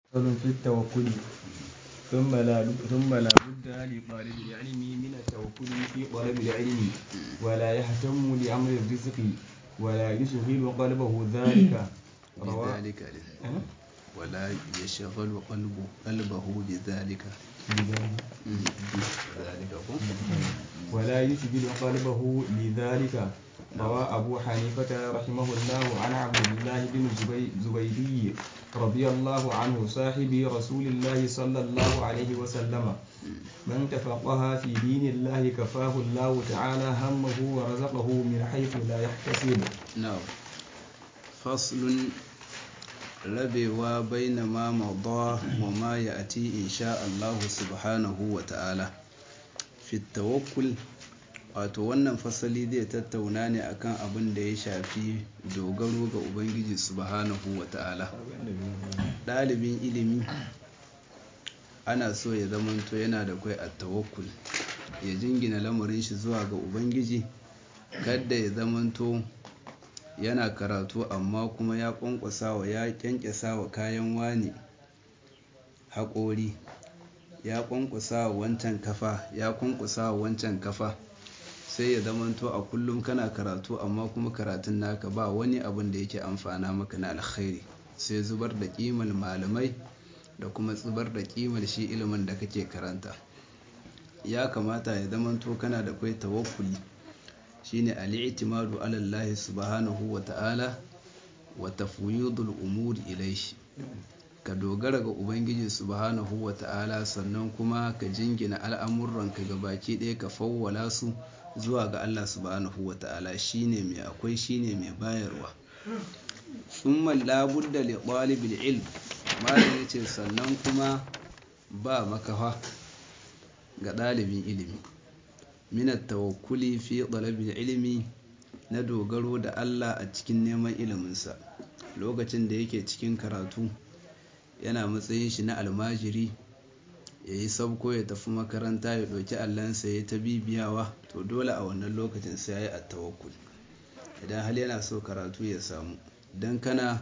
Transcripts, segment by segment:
فصل في التوكل ثم لا بد لطالب العلم من التوكل في طلب العلم ولا يهتم لأمر الرزق ولا يشغل قلبه ذلك بذلك ولا يشغل قلبه بذلك ولا يشغل قلبه لذلك روى أبو حنيفة رحمه الله عن عبد الله بن زبيدي رضي الله عنه صاحب رسول الله صلى الله عليه وسلم من تفقه في دين الله كفاه الله تعالى همه ورزقه من حيث لا يحتسب. نعم. فصل rabewa baina ma mada wa ma ya'ti insha Allah subhanahu wa ta'ala fi tawakkul. Wato wannan fasali zai tattauna ne akan abin da ya shafi dogaro ga Ubangiji subhanahu wa ta'ala. Ɗalibin ilimi ana so ya zamanto yana da kai at-tawakkul, ya jingina lamarin shi zuwa ga Ubangiji, kada ya zamanto yana karatu amma kuma ya kyankyasa wa kayan wani haƙori, ya kwankwasa wancan kafa, sai ya zamanto a kullum kana karatu amma kuma karatun naka ba wani abin da yake amfana maka na alkhairi, sai zubar da ƙimar malamai da kuma zubar da ƙimar shi ilimin da kake karanta. Ya kamata ya zamanto kana da kai tawakkuli, shine al-i'timadu ala Allah subhanahu wa ta'ala wa tafwidul umuri ilayhi. Ka dogara ga Ubangiji subhanahu wa ta'ala, sannan kuma ka jingina al'amuranka ga baki ɗaya ka fawwala su zuwa ga Allah subhanahu wa ta'ala. Shine mai akwai, shine mai bayarwa. Thumma la budda li talibil ilm, malam yace sannan kuma ba makafa ga ɗalibin ilimi min at-tawakkuli fi talabil ilmi, na dogaro da Allah a cikin neman iliminsa. Lokacin da yake cikin karatu yana matsayin shi na almajiri, ya yi sabko ya tafi makaranta, ya ɗauki allansa ya ta bibiyawa, to dole a wannan lokacin sai ya yi at-tawakkul idan hal yana so karatu ya samu. Dan kana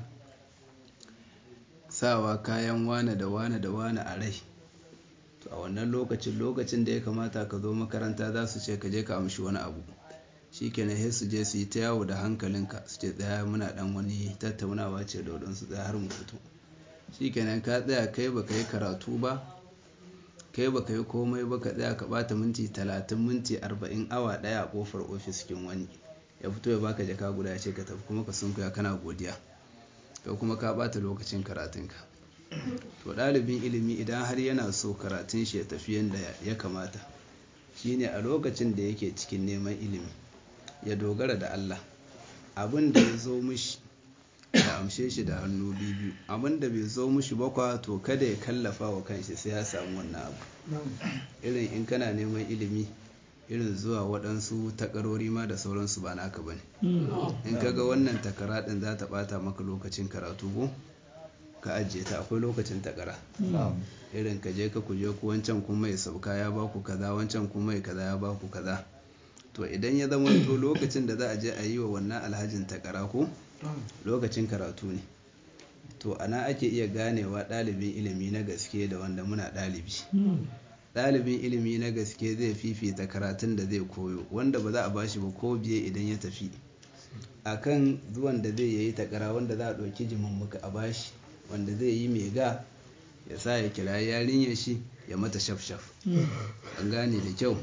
sawa kayan wane da wane da wane a rai, to a wannan lokacin da ya kamata ka zo makaranta za su ce ka je ka amshi wani abu, shi kenan sai su je su yi ta yawo da hankalinka, su ce tsaya muna dan wani tattaunawa ce da wadansu, tsaya har mu fito. Shi kenan ka tsaya, kai baka yi karatu ba, kai baka yi komai ba, ka tsaya ka bata minti 30 minti 40 awa daya a kofar ofis kin wani, ya fito ya baka jaka guda ya ce ka tafi, kuma ka sunkuya kana godiya, kai kuma ka bata lokacin karatunka. To ɗalibin ilimi idan har yana so karatun shi ya tafi yadda ya kamata, shine a lokacin da yake cikin neman ilimi ya dogara da Allah. Abin da ya zo mishi ya amshe shi da hannu biyu, abin da bai zo mishi ba kwa to kada ya kallafa wa kanshi sai ya samu wannan abu. Irin in kana neman ilimi, irin zuwa waɗansu takarori ma da sauransu ba naka bane. In kaga wannan takara ɗin za ta ɓata maka lokacin karatu ko ka ajiye ta, akwai lokacin takara. Irin ka je ka kuje ku wancan kuma ya sauka ya baku kaza, wancan kuma ya kaza ya baku kaza. To idan ya zama to lokacin da za a je a yi wa wannan alhajin takara ko lokacin karatu ne, to ana ake iya ganewa ɗalibin ilimi na gaske da wanda muna ɗalibi. Ɗalibin ilimi na gaske zai fifita karatun da zai koyo, wanda ba za a bashi ba ko biye idan ya tafi, akan zuwan da zai yi takara wanda za a ɗauki jimin muka a bashi, wanda zai yi mai ga ya sa ya kira yarinyar shi ya mata shaf-shaf. An gane da kyau.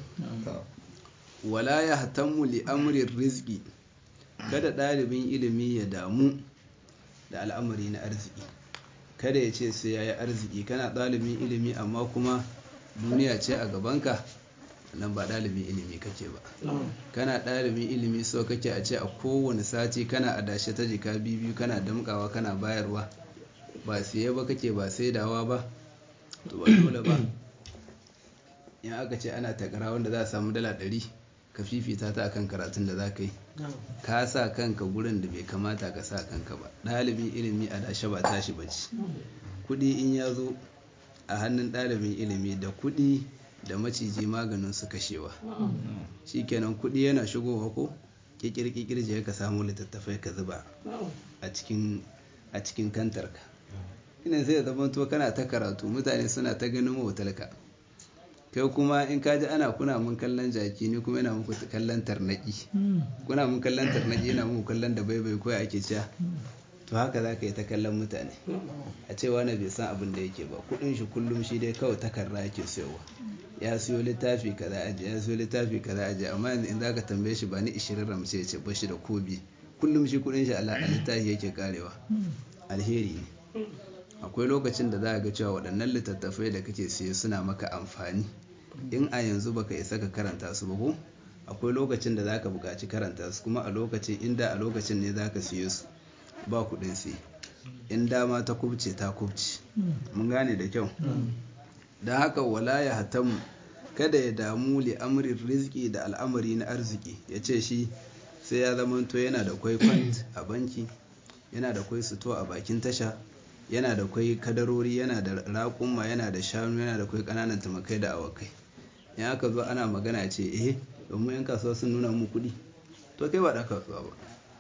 Wala ya hatammu li amrin rizqi, kada ɗalibin ilimi ya damu da al'amari na arziki. Kada ya ce sai yayi arziki, kana ɗalibin ilimi amma kuma duniya ce a gabanka, nan ba ɗalibin ilimi kake ba. Kana ɗalibin ilimi so kake a ce a kowane sati kana adashe ta jika biyu kana damƙawa kana bayarwa, ba siye ba kake, ba saidawa ba, to ba dole ba in aka ce ana takara wanda za a samu dala 100 ka fifita ta akan karatun da za ka yi. Ka sa kanka gurin da bai kamata ka sa kanka ba. Ɗalibin ilimi adashe ba tashi bace. Kuɗi in ya zo a hannun ɗalibin ilimi, da kuɗi da maciji maganin su kashewa. Shikenan kuɗi yana shigowa ko kikir je ka samu littattafai ka zuba a cikin kantarka. ina sai ya zama to kana ta karatu mutane suna ta ganin wautarka kai kuma in ka ji ana kuna mun kallon jaki ni kuma ina muku kallon tarnaki kuna mun kallon tarnaki ina muku kallon da baibai ko ake cewa to haka za ka yi ta kallon mutane a cewa na bai san abin da yake ba kudin shi kullum shi dai kawai takarda yake siyowa ya siyo littafi kaza aje ya siyo littafi kaza aje amma yanzu in zaka tambaye shi ba ni 20 ramce ya ce ba shi da kobi kullum shi kudin shi a littafi yake karewa alheri ne akwai lokacin da za ga cewa waɗannan littattafai da kake siye suna maka amfani in a yanzu baka isa ka karanta su ba ko akwai lokacin da zaka buƙaci karanta su kuma a lokacin inda a lokacin ne zaka siye su ba kuɗin siye in dama ta kubce ta kubce mun gane da kyau don haka wala ya hatamu kada ya damu li amrin rizki da al'amari na arziki ya ce shi sai ya zamanto yana da kwai kwant a banki yana da kwai suto a bakin tasha yana da kwai kadarori yana da raƙumma yana da shanu yana da kwai ƙananan tumakai da awakai in aka zo ana magana ce domin 'yan kasuwa sun nuna mu kuɗi to kai ba ɗan kasuwa ba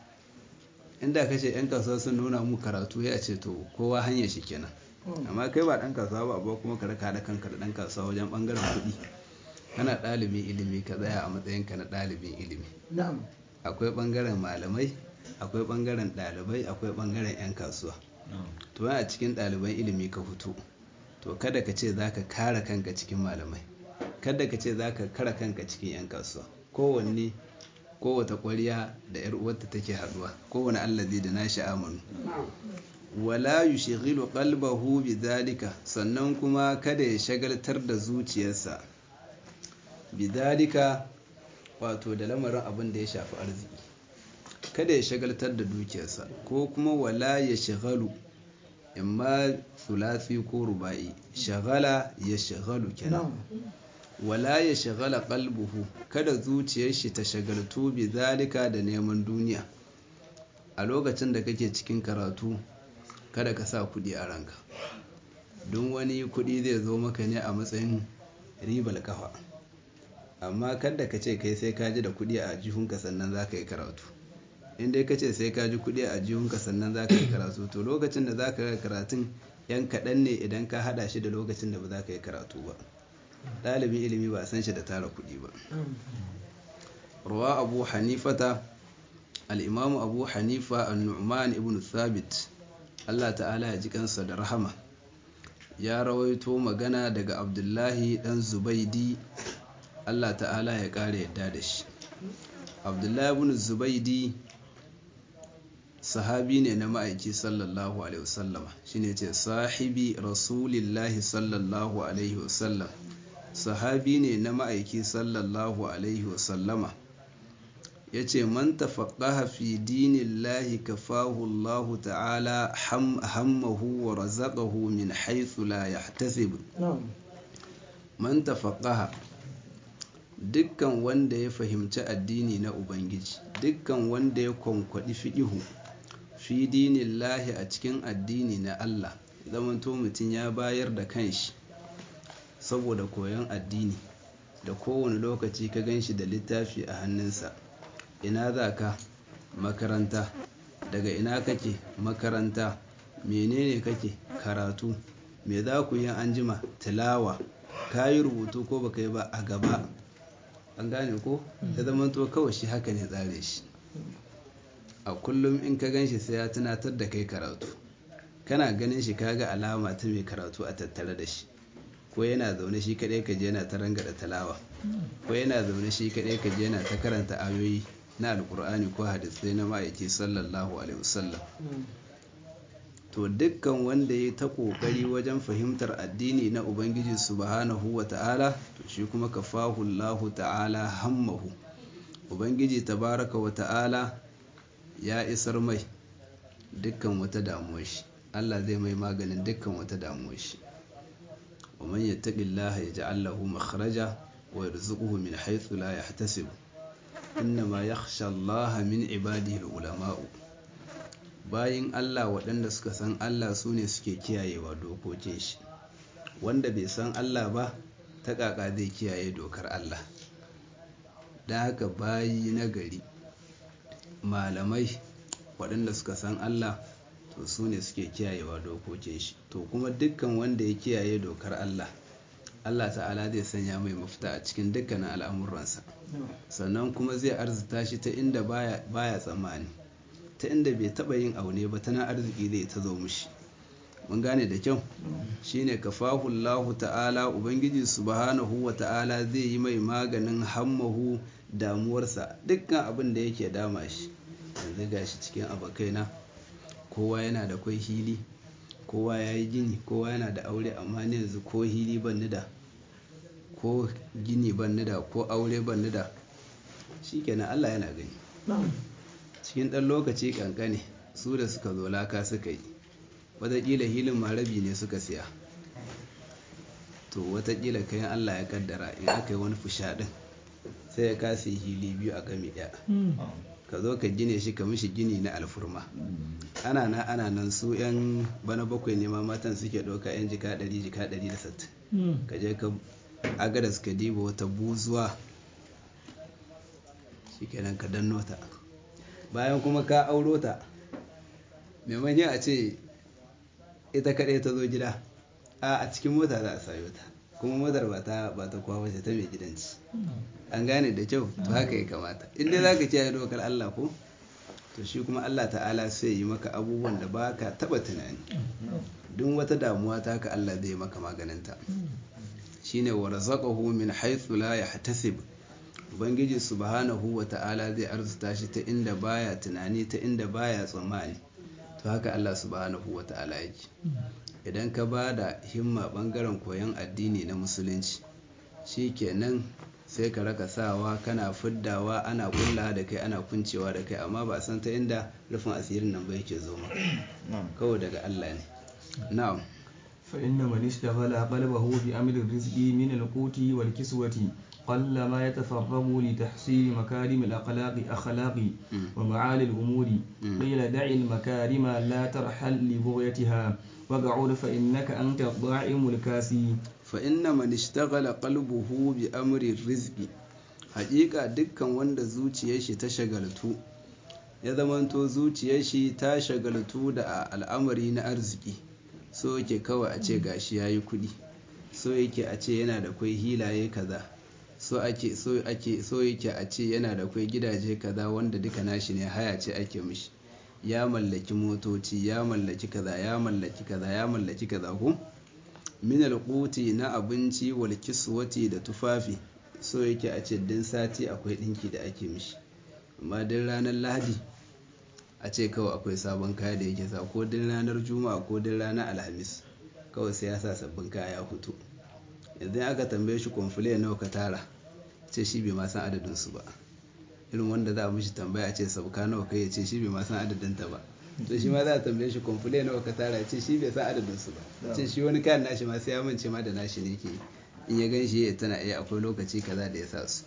inda ka ce 'yan kasuwa sun nuna mu karatu ya ce to kowa hanyar shi kenan amma kai ba ɗan kasuwa ba kuma ka raka da kanka da ɗan kasuwa wajen ɓangaren kuɗi kana ɗalibin ilimi ka tsaya a matsayinka na ɗalibin ilimi akwai ɓangaren malamai akwai ɓangaren ɗalibai akwai ɓangaren 'yan kasuwa to a cikin ɗaliban ilimi ka fito to kada ka ce za ka kare kanka cikin malamai kada ka ce za ka kare kanka cikin 'yan kasuwa kowanne kowata ƙwariya da 'yar uwarta take haɗuwa kowane allazi da nashi amanu wala yushghilu qalbahu bidhalika sannan kuma kada ya shagaltar da zuciyarsa bidhalika wato da lamarin abin da ya shafi arziki kada ya shagaltar da dukiyarsa ko kuma wala ya shagalu imma sulasi ko rubai shagala ya shagalu kenan wala ya shagala qalbuhu kada zuciyar shi ta shagaltu bi zalika da neman duniya a lokacin da kake cikin karatu kada ka sa kudi a ranka don wani kudi zai zo maka ne a matsayin ribar kafa amma kada ka ce kai sai ka ji da kudi a jihunka sannan za ka yi karatu inda ka ce sai ka ji kudi a jihunka sannan za ka yi karatu to lokacin da za ka yi karatun yan kaɗan ne idan ka haɗa shi da lokacin da ba za ka yi karatu ba ɗalibin ilimi ba a san shi da tara kudi ba ruwa abu hanifata al'imamu abu hanifa an-nu'man ibn thabit Allah ta'ala ya ji kansa da rahama ya rawaito magana daga abdullahi dan zubaidi Allah ta'ala ya ƙara yadda da shi abdullahi ibn zubaidi sahabi ne na ma'aiki sallallahu alaihi wasallama shine ce sahibi rasulillahi sallallahu alaihi wasallam sahabi ne na ma'aiki sallallahu alaihi wasallama ya ce man tafaqqaha fi dinillahi kafahu Allah ta'ala hammahu wa razaqahu min haythu la yahtasib man tafaqqaha dukkan wanda ya fahimci addini na ubangiji dukkan wanda ya kwankwadi fiqihu fi dinillahi a cikin addini na Allah zamanto mutum ya bayar da kanshi saboda koyon addini da kowane lokaci ka ganshi da littafi a hannunsa ina za ka makaranta daga ina kake makaranta menene kake karatu me za ku yi anjima tilawa ka yi rubutu ko baka yi ba a gaba an gane ko ya zama to kawai shi haka ne tsare shi a kullum in ka gan shi sai ya tunatar da kai karatu kana ganin shi kaga alama ta mai karatu a tattare da shi ko yana zaune shi kadai ka je yana ta rangada talawa ko yana zaune shi kadai ka je yana ta karanta ayoyi na alkur'ani ko hadisai na ma'aiki sallallahu alaihi wasallam to dukkan wanda ya ta kokari wajen fahimtar addini na ubangiji subhanahu wata'ala to shi kuma kafahu Allahu ta'ala hammahu ubangiji tabaraka wata'ala ya isar mai dukkan wata damuwar shi Allah zai mai maganin dukkan wata damuwar shi wa man yattaqillaha yaj'al lahu makhraja wa yarzuquhu min haythu la yahtasib innama yakhsha Allah min ibadihi ulama'u bayin Allah waɗanda suka san Allah su ne suke kiyayewa dokokin shi wanda bai san Allah ba ta kaka zai kiyaye dokar Allah da haka bayi na gari malamai waɗanda suka san Allah to su ne suke kiyayewa dokokin shi. To kuma dukkan wanda ya kiyaye dokar Allah, Allah ta'ala zai sanya mai mafita a cikin dukkanin al'amuransa, sannan kuma zai arzuta shi ta inda baya tsammani, ta inda bai taba yin aune ba, tana arziki zai ta zo mishi. Mun gane da kyau. Shine kafahu Allah ta'ala, ubangiji subhanahu wa ta'ala zai yi mai maganin hammahu, damuwarsa, dukkan abin da yake dama shi. Yanzu gashi cikin abokaina kowa yana da kwai hili, kowa ya yi gini, kowa yana da aure, amma ni yanzu ko hili ban ni da, ko gini ban ni da, ko aure ban ni da. Shikenan Allah yana gani. Cikin ɗan lokaci kankane su da suka zo laka suka yi, wataƙila hilin marabi ne suka siya. To wataƙila kayan Allah ya kaddara in aka yi wani fushaɗin sai ya kasi hili biyu a gami ɗaya, ka zo ka gine shi ka mishi gini na alfurma. Ana nan su 'yan bana bakwai ne ma matan suke ɗauka 'yan jika 100 jika 160, ka je ka agadas ka diba wata buzuwa, shikenan ka danno ta. Bayan kuma ka auro ta, maimakon a ce ita kaɗai ta zo gida, a cikin mota za a sayo ta, kuma motar ba ta kowa wace ta mai gidanci. An gane da kyau. To haka ya kamata inda za ka kiyaye dokar Allah ko, to shi kuma Allah ta'ala sai yi maka abubuwan da ba ka taɓa tunani. Duk wata damuwa ta haka Allah zai maka maganinta. Shine wa razaqahu min haythu la yahtasib, ubangiji subhanahu wa ta'ala zai arzuta shi ta inda baya tunani, ta inda baya tsammani. To haka Allah subhanahu wa ta'ala yake. Idan ka ba da himma bangaren koyon addini na musulunci, shikenan sai ka raka sawa kana fiddawa, ana kulla da kai, ana kuncewa da kai, amma ba san ta inda rufin asirin nan ba yake zo maka, kawai daga Allah ne. Na'am. fa inna man ishtaghala qalbahu bi amri rizqi min al-quti wal kiswati qalla ma yatafarragu li tahsil makarim al-akhlaqi wa ma'ali al-umuri qila da'i al-makarima la tarhal li bughyatiha waq'ud fa innaka anta ad-da'imul kasi. Fa inna man ishtaghala qalbuhu bi amri rizqi, haƙiƙa dukkan wanda zuciyar shi ta shagaltu, ya zamanto zuciyar shi ta shagaltu da al'amari na arziki, so yake kawai a ce gashi yayi kuɗi, so yake a ce yana da kwai hilaye kaza, so yake a ce yana da kwai gidaje kaza wanda duka nashi ne, haya ce ake mishi, ya mallaki motoci, ya mallaki kaza, ya mallaki kaza, ya mallaki kaza ko min alquti na abinci wal kiswati da tufafi, so yake a ce din sati akwai dinki da ake mishi, amma din ranar Lahadi a ce kawai akwai sabon kaya da yake sa, ko din ranar Juma'a ko din ranar Alhamis kawai sai ya sa sabbin kaya ya fito. Yanzu aka tambaye shi komfule nawa ka tara, ce shi bai ma san adadin su ba. Irin wanda za a mishi tambaya ce sabka nawa kai, ya ce shi bai ma san adadin ta ba. To shi ma za a tambaye shi komfule nawa ka tara, ya ce shi bai san adadin su ba. Ce shi wani kayan nashi ma sai ya mance ma da nashi ne ke, in ya gan shi ya tana akwai lokaci kaza da ya sa su.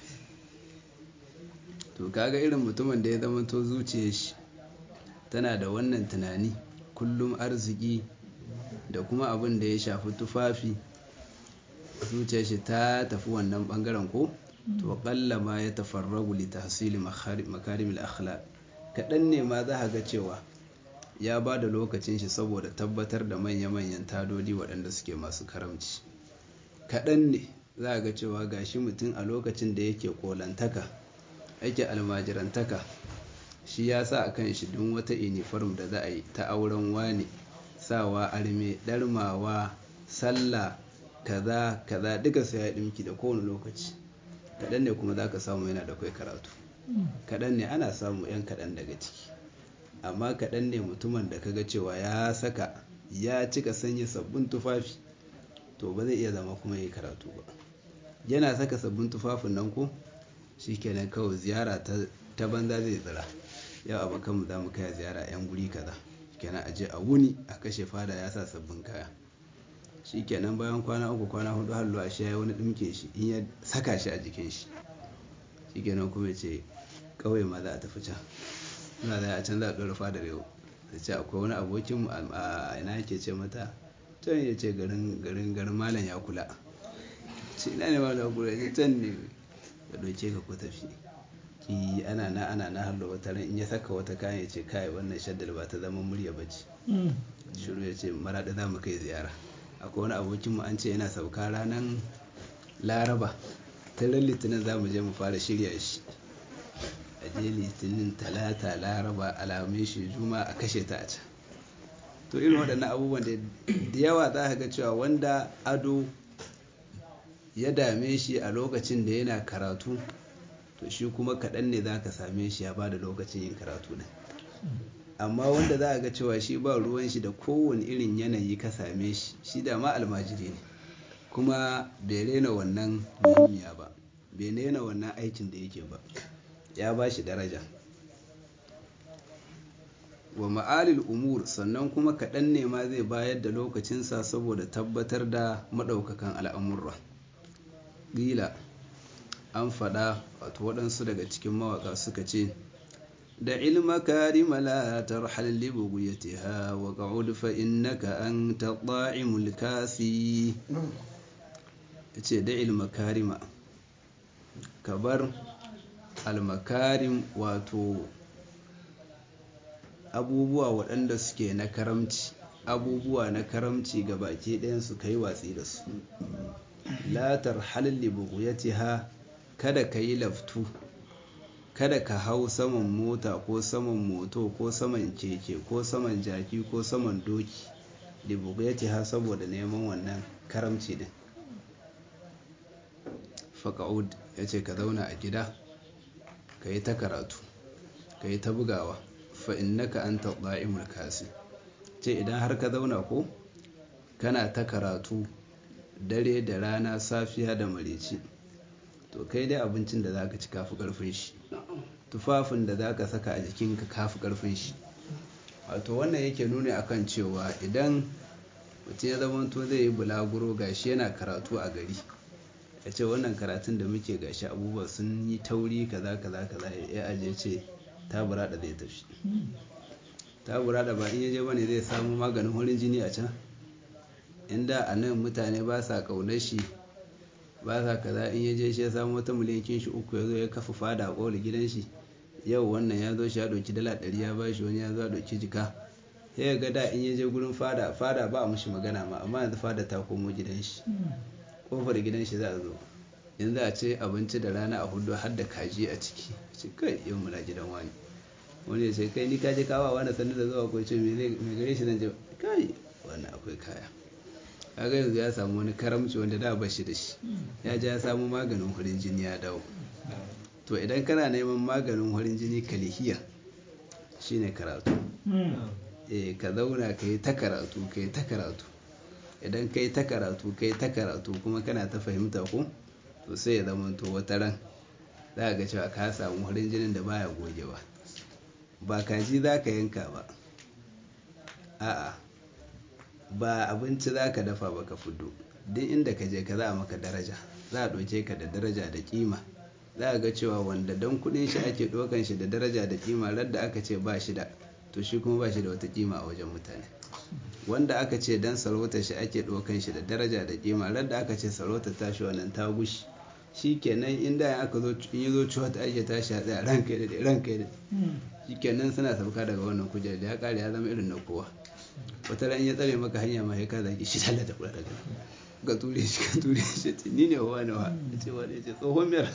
To kaga irin mutumin da ya zama to zuciyar shi tana da wannan tunani, kullum arziki da kuma abin da ya shafi tufafi, zuciyar shi ta tafi wannan bangaren ko, to kalla ma ya tafarragu li tahsili makarimil akhlaq, kadan ne ma za ga cewa ya ba da lokacin shi saboda tabbatar da manya-manyan tadodi waɗanda suke masu karamci. Kadan ne za ga cewa gashi mutum a lokacin da yake kolantaka, yake almajirantaka, shi ya sa a kan shi duk wata uniform da za a yi ta auren wani, sawa arme, ɗarmawa, sallah, kaza kaza duka sai ya ɗinki da kowane lokaci. Kaɗan ne kuma za ka samu yana da kai karatu, kaɗan ne ana samu 'yan kaɗan daga ciki, amma kaɗan ne mutumin da kaga cewa ya saka ya cika sanya sabbin tufafi, to ba zai iya zama kuma yi karatu ba. Yana saka sabbin tufafin nan ko shi kenan kawai ziyara ta banza zai tsira. Yau abokanmu za mu kai ziyara 'yan guri kaza, kenan a je a wuni a kashe fada ya sa sabbin kaya, shi kenan bayan kwana 3 kwana 4 hallo a shi ya yi wani ɗinke shi, in ya saka shi a jikin shi, shi kenan kuma ce kawai ma za a tafi can, ina da a can za a ɗora fadar yau, ta ce akwai wani abokinmu a ina yake ce mata, can ya ce garin malam ya kula, ce ina ne malam ya kula, ya ce can ne, ka ɗauke ka ko tafi, ana na hallo wata ran in ya saka wata kayan ya ce kai wannan shaddal ba ta zama murya bace shiru ya ce maraɗi za mu kai ziyara. Akwai wani abokinmu an ce yana sauka ranar laraba, ta ran litinin za mu je mu fara shirya shi, a je litinin talata laraba alhamis juma'a a kashe ta a can. To irin waɗannan abubuwan da yawa za ka ga cewa wanda ado ya dame shi a lokacin da yana karatu, to shi kuma kaɗan ne za ka same shi ya ba da lokacin yin karatu ɗin. Amma wanda za a ga cewa shi ba ruwan shi da kowane irin yanayi ka same shi, shi da ma almajiri ne kuma bai rena wannan muhimmiya ba, bai rena wannan aikin da yake ba, ya ba shi daraja. Wa ma'alil umur, sannan kuma kaɗan ne ma zai bayar da lokacinsa saboda tabbatar da maɗaukakan al'amurra. Ƙila an faɗa, wato waɗansu daga cikin mawaƙa suka ce, da ilma karima la tarhal li bughyatiha wa qa'ud fa innaka anta ta'imul kasi. Yace da ilma karima, kabar al makarim, wato abubuwa waɗanda suke na karamci, abubuwa na karamci ga baki ɗayan su kai watsi da su. La tarhal li bughyatiha, kada ka yi laftu, kada ka hau saman mota ko saman moto ko saman keke ko saman jaki ko saman doki, li bughyatiha, saboda neman wannan karamci din. Faqa'ud, yace ka zauna a gida ka yi ta karatu, ka yi ta bugawa, fa innaka anta da'imul kasi. Ce idan har ka zauna ko kana ta karatu dare da rana, safiya da mareci, to kai dai abincin da zaka ci kafi karfin shi, tufafin da zaka saka a jikinka kafi karfin shi. Wato wannan yake nuni akan cewa idan mutum ya zama to zai yi bulaguro gashi yana karatu a gari, ya ce wannan karatun da muke gashi abubuwa sun yi tauri kaza kaza kaza, ya aje ce tabura da zai tafi. Tabura da ba in yaje bane zai samu maganin horin jini a can, inda a nan mutane ba sa ƙaunar shi, ba sa kaza, in yaje shi ya samu wata miliyan shi 3 ya zo ya kafa fada a ƙofar gidan shi. Yau wannan ya zo shi ya ɗauki dala 100 ya ba shi, wani ya zo ya ɗauki jika. Sai ga da in yaje gurin fada ba a mushi magana ma, amma yanzu fada ta komo gidan shi, ƙofar gidan shi za a zo. Yanzu a ce abinci da rana a hudu har da kaji a ciki, ce kai yau muna gidan wani. Wani ya ce kai ni kaje kawa wani sannu da zuwa, ko ce me gare shi zan ce kai wannan akwai kaya. Kaga yanzu ya samu wani karamci wanda da ba shi da shi, ya je ya samu maganin horin jini ya dawo. To idan kana neman maganin horin jini kalihiya, shine karatu. Ka zauna ka yi ta karatu, ka yi ta karatu. Idan ka yi ta karatu, ka yi ta karatu kuma kana ta fahimta ko, to sai ya zama to wata ran za ka ga cewa ka samu horin jinin da baya gogewa. Ba kaji za ka yanka ba, a'a, ba abinci za ka dafa ba ka fito. Duk inda ka je ka za a maka daraja, za a ɗauke ka da daraja da kima. Za a ga cewa wanda don kuɗin shi ake ɗaukan shi da daraja da kima, radda aka ce ba shi da, to shi kuma ba shi da wata kima a wajen mutane. Wanda aka ce dan sarautar shi ake ɗaukan shi da daraja da kima, radda aka ce sarautar tashi wannan ta gushi, shi kenan inda aka zo in yi zo ciwon ta ake tashi a tsaye ranka ya daɗe ranka ya daɗe, shi kenan suna sauka daga wannan kujerar da ya ƙare ya zama irin na kowa. Wata ran ya tsare maka hanya ma ya ka zaki shi tallata kula daga ka ture shi ce ni ne wa nawa, ya ce wani ya ce tsohon miyar,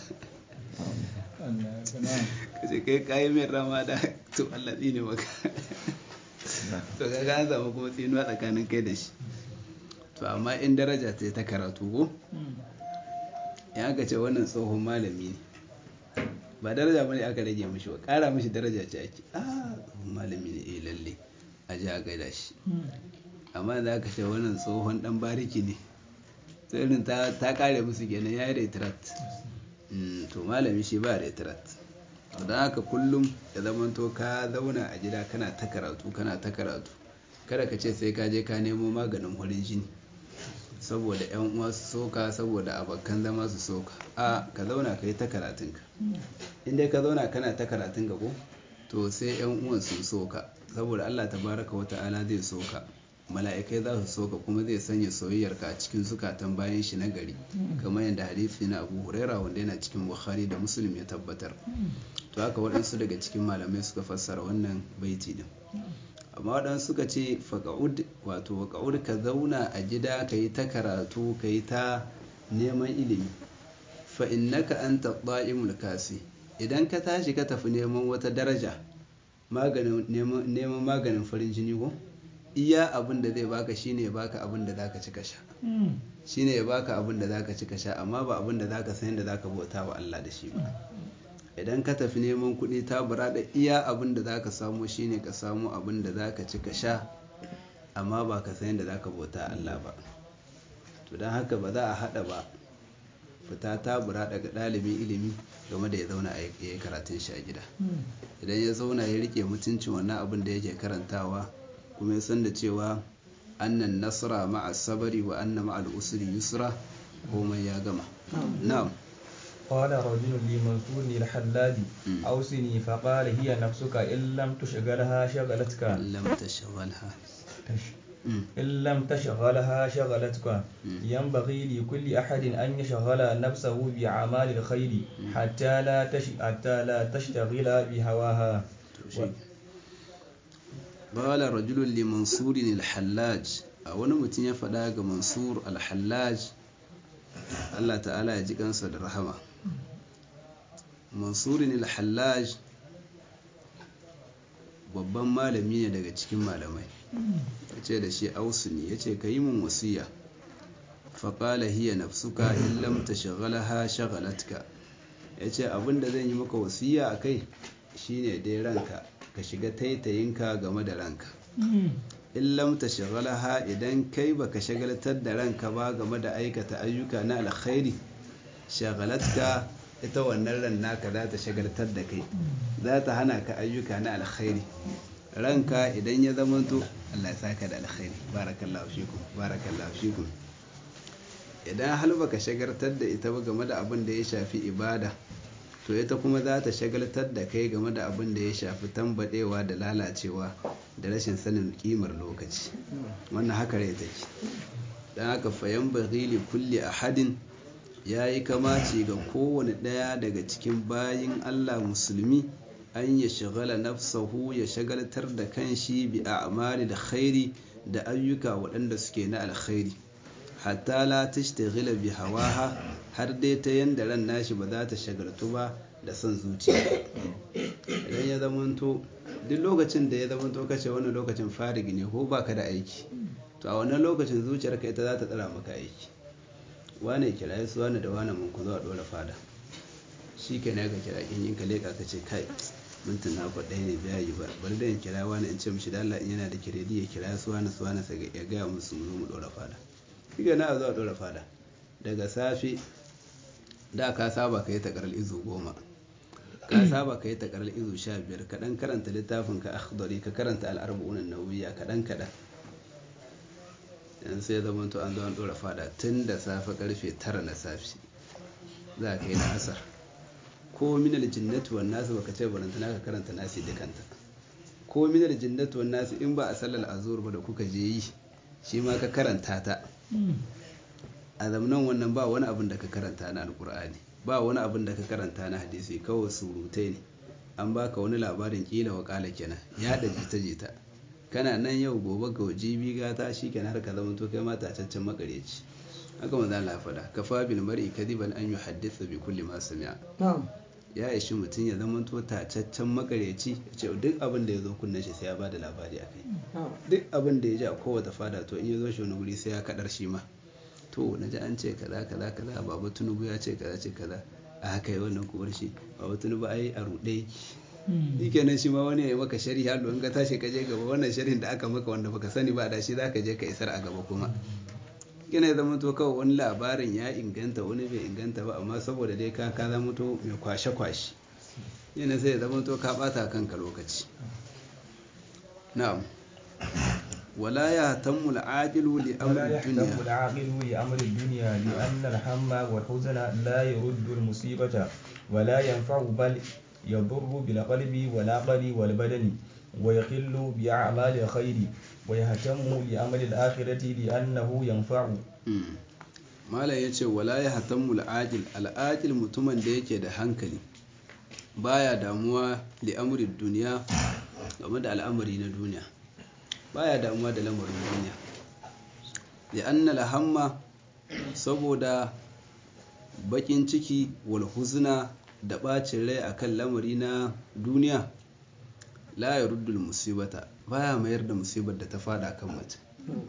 ka ce kai kayi miyar rama da to Allah ne maka. To ka an samu kuma tsinuwa tsakanin kai da shi. To amma in daraja ce ta karatu ko, in aka ce wannan tsohon malami ne, ba daraja bane aka rage mishi ba, ƙara mishi daraja ce ake. Tsohon malami ne lalle a ji a gaida shi. Amma da aka ce wannan tsohon dan bariki ne, tsirin ta kare musu kenan, ya yi retirat. To malami shi ba retirat. Don haka kullum ya zamanto ka zauna a gida kana ta karatu, kana ta karatu. Kada ka ce sai ka je ka nemo maganin horin jini saboda yan uwa su soka, saboda abokan zama su soka. Ka zauna ka yi ta karatunka. In dai ka zauna kana ta karatunka ko, to sai yan uwan su soka, saboda Allah tabaraka wa ta'ala zai soka, mala'ikai za su soka, kuma zai sanya soyayyarka a cikin zukatan bayan shi na gari, kamar yadda hadisi na Abu Huraira wanda yana cikin Bukhari da Muslim ya tabbatar. to haka waɗansu daga cikin malamai suka fassara wannan baiti din. Amma waɗansu suka ce faƙa'ud, wato waƙa'ud ka zauna a gida ka yi ta karatu ka yi ta neman ilimi, fa innaka anta ɗa'imul kasi, idan ka tashi ka tafi neman wata daraja, neman maganin farin jini ko iya abin da zai baka shine ya baka abin da zaka ci ka sha, shine ya baka abin da zaka ci ka sha, amma ba abin da zaka san yadda zaka bauta wa Allah da shi ba. Idan ka tafi neman kuɗi ta burada iya abin da zaka samu shine ka samu abin da zaka ci ka sha, amma ba ka san yadda zaka bauta Allah ba. To don haka ba za a haɗa ba fita ta burada ga ɗalibin ilimi game da ya zauna a yi karatun shi a gida. Idan ya zauna ya rike mutuncin wannan abin da yake karantawa, kuma ya san da cewa annan nasra ma'a sabari wa anna ma'al usri yusra, komai ya gama. Na'am. قال رجل لمنصور الحلاج أوصني فقال هي نفسك إن لم تشغلها شغلتك إن لم تشغلها شغلتك ينبغي لكل أحد أن يشغل نفسه بأعمال الخير حتى لا تشتغل بهواها. قال رجل لمنصور الحلاج، wani mutum ya faɗa ga Mansur al-Hallaj, Allah ta'ala ya ji kansa da rahama. Mansur al-Hallaj babban malami ne daga cikin malamai. Yace da shi ausuni, yace ka yi min wasiya. Faƙala hiya nafsuka in lam tashghalaha shaghalatka, yace abinda zan yi maka wasiya akai shine dai ranka, ka shiga taitayinka game da ranka. In lam tashghalaha, idan kai baka shagaltar da ranka ba game da aikata ayyuka na alkhairi, shaghalatka, ita wannan ran naka za ta shagaltar da kai, za ta hana ka ayyuka na alkhairi. Ranka idan ya zamanto, Allah ya saka da alkhairi, barakallahu fikum, barakallahu fikum. Idan hal baka shagaltar da ita ba game da abin da ya shafi ibada, to ita kuma za ta shagaltar da kai game da abin da ya shafi tambadewa da lalacewa da rashin sanin kimar lokaci. Wannan haka rai take. Dan haka fayan baghili kulli ahadin, ya yi kamaci ga kowane ɗaya daga cikin bayin Allah musulmi an ya shagala nafsahu, ya shagaltar da kanshi bi a'mali da khairi, da ayyuka waɗanda suke na alkhairi, hatta la tashtaghila bi hawaha, har dai ta yanda ran nashi ba za ta shagaltu ba da son zuciya. Idan ya zamanto duk lokacin da ya zamanto kace wannan lokacin farigi ne ko baka da aiki, to a wannan lokacin zuciyarka ita za ta tsara maka aiki. Wane kiraye su wane da wane mun ku zo a dora fada, shi ke ne ka kira in ka leka ka ce kai mintin na kwa ɗaya ne biya yi ba, bari da in kira wane in ce mishi da Allah in yana da kiredi ya kira su wane ya gaya musu mu zo mu dora fada. Shi ke na a zo a dora fada. Daga safe da ka saba ka yi takarar izu 10, ka saba ka yi takarar izu 15, ka ɗan karanta littafin ka akhdari, ka karanta al-arba'un an-nawawiyya kaɗan kaɗan. Yan sai zama to an zo an dora fada tun da safe karfe 9 na safe za ka yi da asar, ko minal jinnati wan nasu baka ce barantana ka karanta nasi dukanta, ko minal jinnati wan nasu in ba a sallar azhur ba da kuka je yi shi ma ka karanta ta. A zamanin wannan ba wani abin da ka karanta na alkur'ani, ba wani abin da ka karanta na hadisi, kawai surutai ne. An baka wani labarin kila wa kala kenan, ya da jita-jita. Kana nan yau gobe ga jibi gata shi kenan har ka zama to kai ma tacaccen makareci. Haka manzo Allah ya faɗa, kafa bil mar'i kadiban an yuhaddisa bi kulli ma sami'a. Ya ishi mutum ya zama to tacaccen makareci, ce duk abin da ya zo kunnen shi sai ya bada labari akai. Duk abin da ya ji a kowace fada to in ya zo shi wani guri sai ya kadar shi ma. To naji an ce kaza kaza kaza, baba Tinubu ya ce kaza ce kaza, a haka yi wannan kuwar shi, baba Tinubu ai a ruɗe. Shi kenan shi ma wani ya yi maka shari har in ka tashi ka je gaba, wannan sharin da aka maka wanda baka sani ba da shi za ka je ka isar a gaba kuma. Kina ya zama to kawai wani labarin ya inganta wani bai inganta ba, amma saboda dai ka zama to mai kwashe-kwashe, yana sai ya zama to ka bata kanka lokaci. Na'am. ولا يهتم العاقل لأمر الدنيا لأن الهم والحزن لا يرد المصيبة ولا ينفع بل يضر بالقلب والعقل والبدن ويخل بأعمال الخير ويهتم لأمر الآخرة لأنه ينفع. Malam ya ce wala ya hatammu al'ajil, al'ajil mutumin da yake da hankali baya damuwa li amri duniya game da al'amari na duniya, baya damuwa da lamarin duniya. li anna lahamma saboda bakin ciki wal huzna da bacin rai akan lamari na duniya la yaruddul musibata baya mayar da musibar da ta fada kan mutum.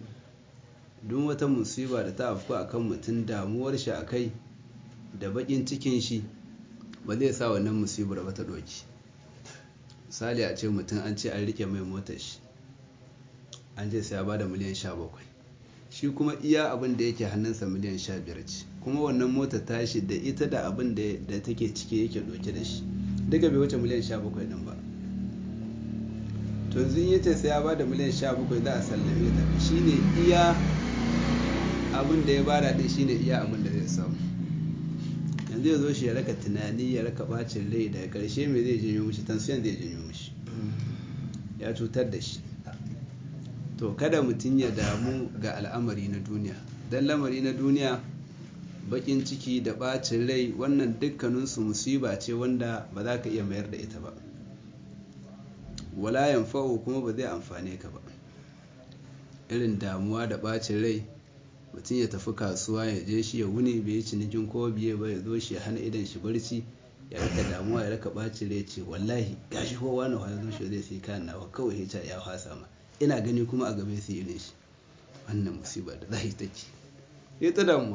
Duk wata musiba da ta afku akan mutum damuwar shi akai da bakin cikin shi ba zai sa wannan musibar ba ta doki. Misali a ce mutum an ce an rike mai motar shi an ce sai ya bada miliyan 17, shi kuma iya abin da yake hannunsa miliyan 15 ce, kuma wannan motar tashi da ita da abin da take ciki yake doke da shi duka bai wuce miliyan 17 din ba. to yanzu in yace sai ya bada miliyan 17 za a sallame ta, shine iya abin da ya bada din shine iya abin da zai samu. yanzu ya zo shi ya raka tunani ya raka bacin rai daga karshe mai zai janyo mishi, tansiyan zai janyo mishi, ya cutar da shi. to kada mutum ya damu ga al'amari na duniya, dan lamari na duniya bakin ciki da bacin rai wannan dukkaninsu musiba ce wanda ba za ka iya mayar da ita ba, wala yanfa'u kuma ba zai amfane ka ba. irin damuwa da bacin rai mutum ya tafi kasuwa ya je shi ya wuni bai yi cinikin ko biye ba, ya zo shi ya hana idan shi barci, ya raka damuwa ya raka bacin rai ce wallahi gashi ko wani ya zo shi zai sai kayan nawa kawai ya hasa ma ina gani kuma a gabe sai irin shi. wannan musiba da zai take ya ta damuwa.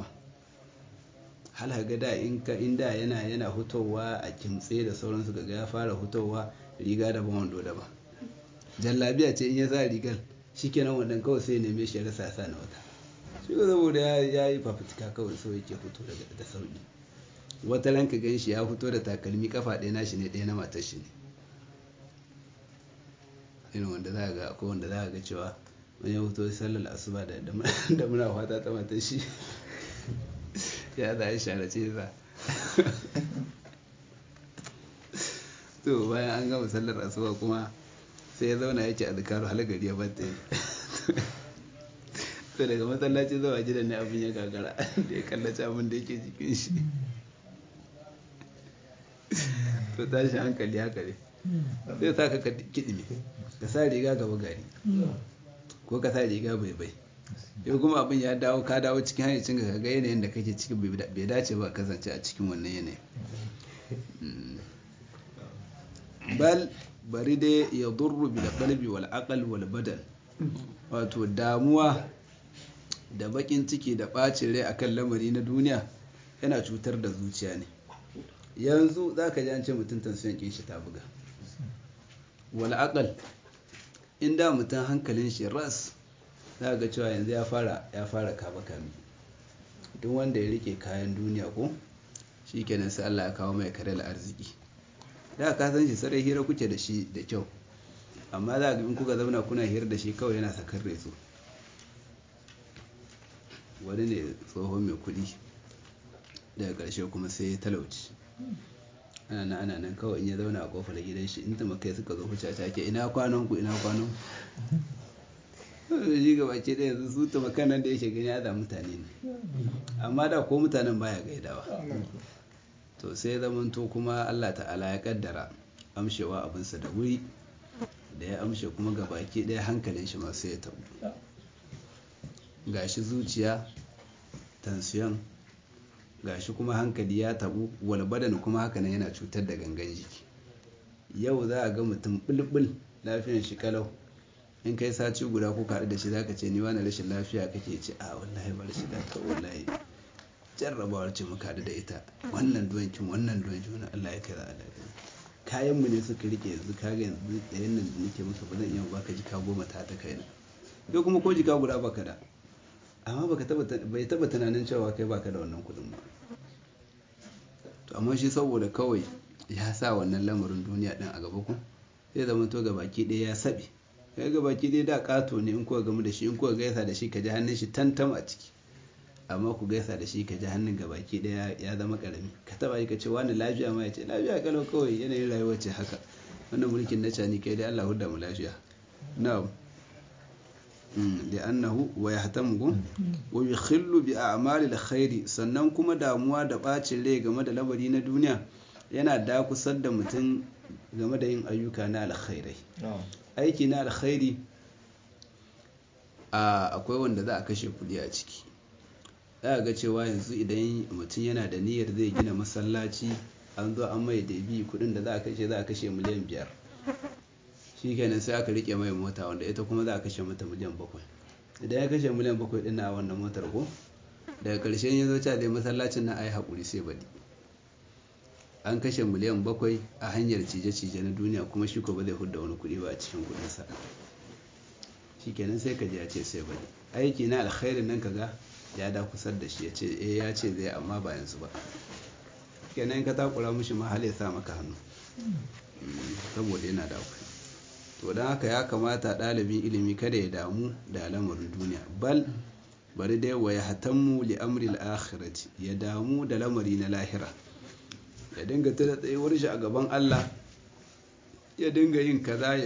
hal ga da inda yana hutowa a kimtse da sauransu ga ya fara hutowa riga da wando da ba, jallabiya ce in ya sa rigar shikenan wannan kawai sai neme shi ya rasa sa na wata, shi ko saboda ya yi fafutuka kawai so yake fito da sauki. wata ranka gan shi ya fito da takalmi kafa ɗaya nashi ne ɗaya na matar shi ne, irin wanda za ga ko wanda za ga cewa wani ya fito sallar asuba da muna fata ta matar shi ya za a share ce za to bayan an gama sallar asuba kuma sai ya zauna yake azkaru halagari ya batta to daga masallaci zuwa gidan ne abin ya gagara da ya kallaci abin da yake jikin shi to tashi hankali haka ne sai sa ka kiɗime ka sa riga gaba gari ko ka sa riga bai yau kuma abin ya dawo ka dawo cikin hanyar ka ga yanayin da kake ciki bai dace ba kasance a cikin wannan yanayin. bal bari dai ya durru bil qalbi wal aql wal badan, wato damuwa da bakin ciki da bacin rai akan lamari na duniya yana cutar da zuciya ne. yanzu zaka ji an ce mutum tansiyon kin shi ta buga, wal aql inda mutum hankalin shi ras za ga cewa yanzu ya fara kama kami. duk wanda ya rike kayan duniya ko shikenan sai Allah ya kawo mai karel arziki. da ka san shi sarai hira kuke da shi da kyau, amma za ga in kuka zauna kuna hira da shi kawai yana sakar reso. wani ne tsohon mai kudi daga karshe kuma sai ya talauci, ana nan kawai in ya zauna a kofar gidan shi in tamakai suka zo hucaca ke ina kwanan ku shi gaba ke da yanzu su tamakan nan da yake gani ya da mutane ne, amma da ko mutanen baya gaidawa. to sai zamanto kuma Allah ta'ala ya kaddara amshewa abinsa da wuri, da ya amshe kuma gabaki ɗaya hankalin shi masu ya tabu, gashi zuciya tansiyon, gashi kuma hankali ya tabu, walbadan kuma haka nan yana cutar da gangan jiki. yau za a ga mutum bulbul lafiyar shi kalau, in kai sati guda ko kaɗu da shi zaka ce ni wani rashin lafiya kake ce a wallahi ba rashin lafiya wallahi jarrabawar ce muka da ita, wannan duwancin wani Allah ya kai za a lafiya. kayan mu ne suka rike yanzu kaga yanzu da yannan da nake maka ba zan iya baka jika 10 ta kaina, yau kuma ko jika guda baka da, amma bai taba tunanin cewa kai baka da wannan kudin ba. to amma shi saboda kawai ya sa wannan lamarin duniya din a gaba ku sai zama to gabaki ɗaya ya sabe. kai gabaki ɗaya da kato ne, in kuka gamu da shi in kuka gaisa da shi ka ji hannun shi tantam a ciki, amma ku gaisa da shi ka ji hannun gabaki ɗaya ya zama karami. ka taba yi ka ce wani lafiya ma ya ce lafiya kalau kawai yanayin rayuwa ce haka, wannan mulkin na cani kai dai Allah hudda mu lafiya. na'am li'annahu wa yahtamu wa yukhillu bi a'malil khairi, sannan kuma damuwa da bacin rai game da lamari na duniya yana dakusar da mutum game da yin ayyuka na alkhairai. Aiki na alkhairi akwai wanda za a kashe kuɗi a ciki. Za a ga cewa yanzu idan mutum yana da niyyar zai gina masallaci, an zo an mai dabi kuɗin da za a kashe miliyan 5. Shi kenan sai aka rike mai mota wanda ita kuma za a kashe mata miliyan 7. Idan ya kashe miliyan 7 ɗin na wannan motar ko daga ƙarshen ya zo ta dai masallacin na ai haƙuri sai baɗi. An kashe miliyan 7 a hanyar cije-cije na duniya kuma shi ko ba zai hudda wani kuɗi ba a cikin kuɗinsa. Shi kenan sai ka ji ya ce sai baɗi. Aiki na alkhairin nan kaga ya da kusar da shi ya ce zai amma ba yanzu ba. Kenan ka takura mushi mahal ya sa maka hannu saboda yana da akwai. To don haka ya kamata ɗalibin ilimi kada ya damu da lamarin duniya, bari dai wa ya hatammu li amri al-akhirati, ya damu da lamari na lahira, ya dinga tada tsayuwar shi a gaban Allah, ya dinga yin kaza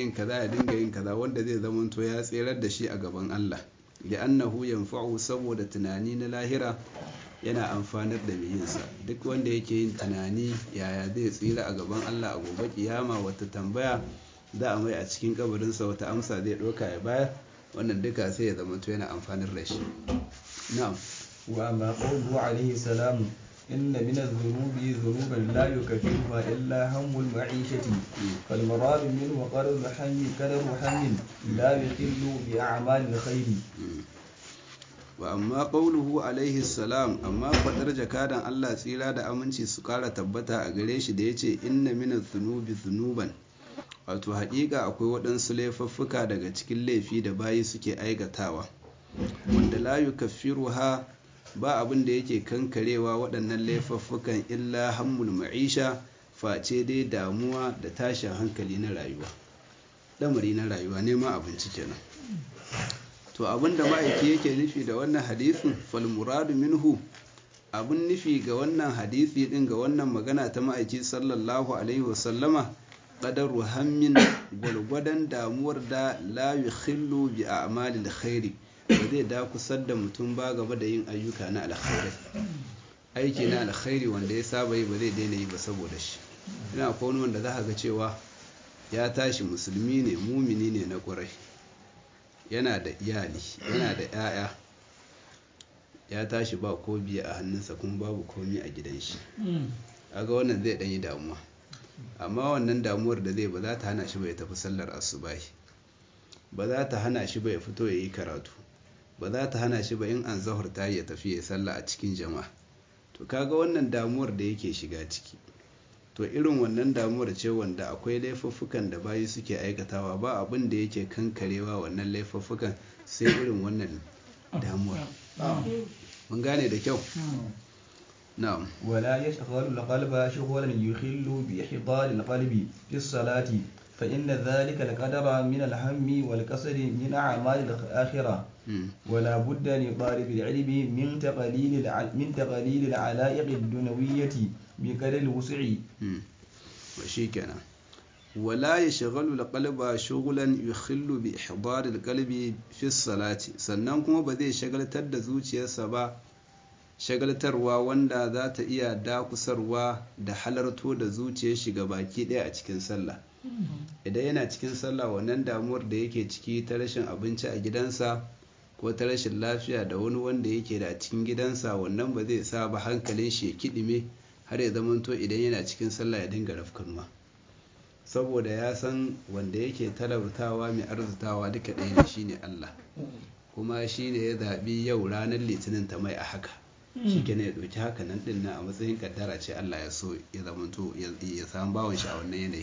wanda zai zamanto ya tserar da shi a gaban Allah, li'annahu yanfa'u, saboda tunani na lahira yana amfanar da mai yinsa. Duk wanda yake yin tunani yaya zai tsira a gaban Allah a gobe kiyama, wata tambaya za a mai a cikin kabarinsa, wata amsa zai ɗauka ya bayar, wannan duka sai ya zamanto yana amfanar da shi. Na'am. Wa amma qawluhu alayhi salam inna min adh-dhunubi dhunuban la yukaffiruha illa hammul ma'ishati fal marad minhu qadaru hammin la yuqillu bi a'malil khairi. Wa amma qawluhu alayhi salam, amma fadar jakadan Allah tsira da aminci su kara tabbata a gare shi da yace inna min adh-dhunubi dhunuban, wato haƙiƙa akwai waɗansu laifuffuka daga cikin laifi da bayi suke aikatawa wanda la yukaffiruha, ba abin da yake kankarewa waɗannan laifuffukan illa hammul ma'isha, face dai damuwa da tashin hankali na rayuwa, lamari na rayuwa, neman abinci kenan. To abin da ma'aiki yake nufi da wannan hadisin, fal muradu minhu, abin nufi ga wannan hadisi din, ga wannan magana ta ma'aiki sallallahu alaihi wasallama, qadaru hammin, gwalgwadon damuwar da la yukhillu bi a'malil khairi, ba zai dakusar da mutum ba gaba da yin ayyuka na alkhairi. Aiki na alkhairi wanda ya saba yi ba zai daina yi ba saboda shi. Ina akwai wani wanda za ga cewa ya tashi musulmi ne, mumini ne na ƙurai, yana da iyali, yana da 'ya'ya, ya tashi ba ko biya a hannunsa kuma babu komi a gidan shi. Aga wannan zai ɗanyi damuwa, amma wannan damuwar da zai ba za ta hana shi ba ya tafi sallar asubahi, ba za ta hana shi ba ya fito ya yi karatu, ba za ta hana shi ba in an zahar ta ya tafi ya sallah a cikin jama'a. To kaga wannan damuwar da yake shiga ciki, to irin wannan damuwar ce wanda akwai laifuffukan da bayi suke aikatawa, ba abin da yake kankarewa wannan laifuffukan sai irin wannan damuwar. Mun gane da kyau. نعم. ولا يشغل القلب شغلا يخل بإحضار القلب في الصلاة فإن ذلك القدر من الهم والكسل من أعمال الآخرة ولا بد لطالب العلم من تقليل العلائق الدنيوية بقدر الوسع. وشيكنا ولا يشغل القلب شغلا يخل بإحضار القلب في الصلاة، sannan kuma ba zai shagaltar da zuciyarsa ba shagaltarwa wanda za ta iya dakusarwa da halarto da zuciyar shi ga baki ɗaya a cikin sallah. Idan yana cikin sallah, wannan damuwar da yake ciki ta rashin abinci a gidansa ko ta rashin lafiya da wani wanda yake da a cikin gidansa, wannan ba zai sa ba hankalin shi ya kiɗime har ya zamanto idan yana cikin sallah ya dinga rafkanuwa, saboda ya san wanda yake talautawa mai arzutawa duka ɗaya ne, shine Allah, kuma shine ya zaɓi yau ranar litinin ta mai a haka. Shi ke ya ɗauki haka nan ɗin nan a matsayin kaddara ce Allah ya so ya zamanto ya samu bawon shi a wannan yanayi.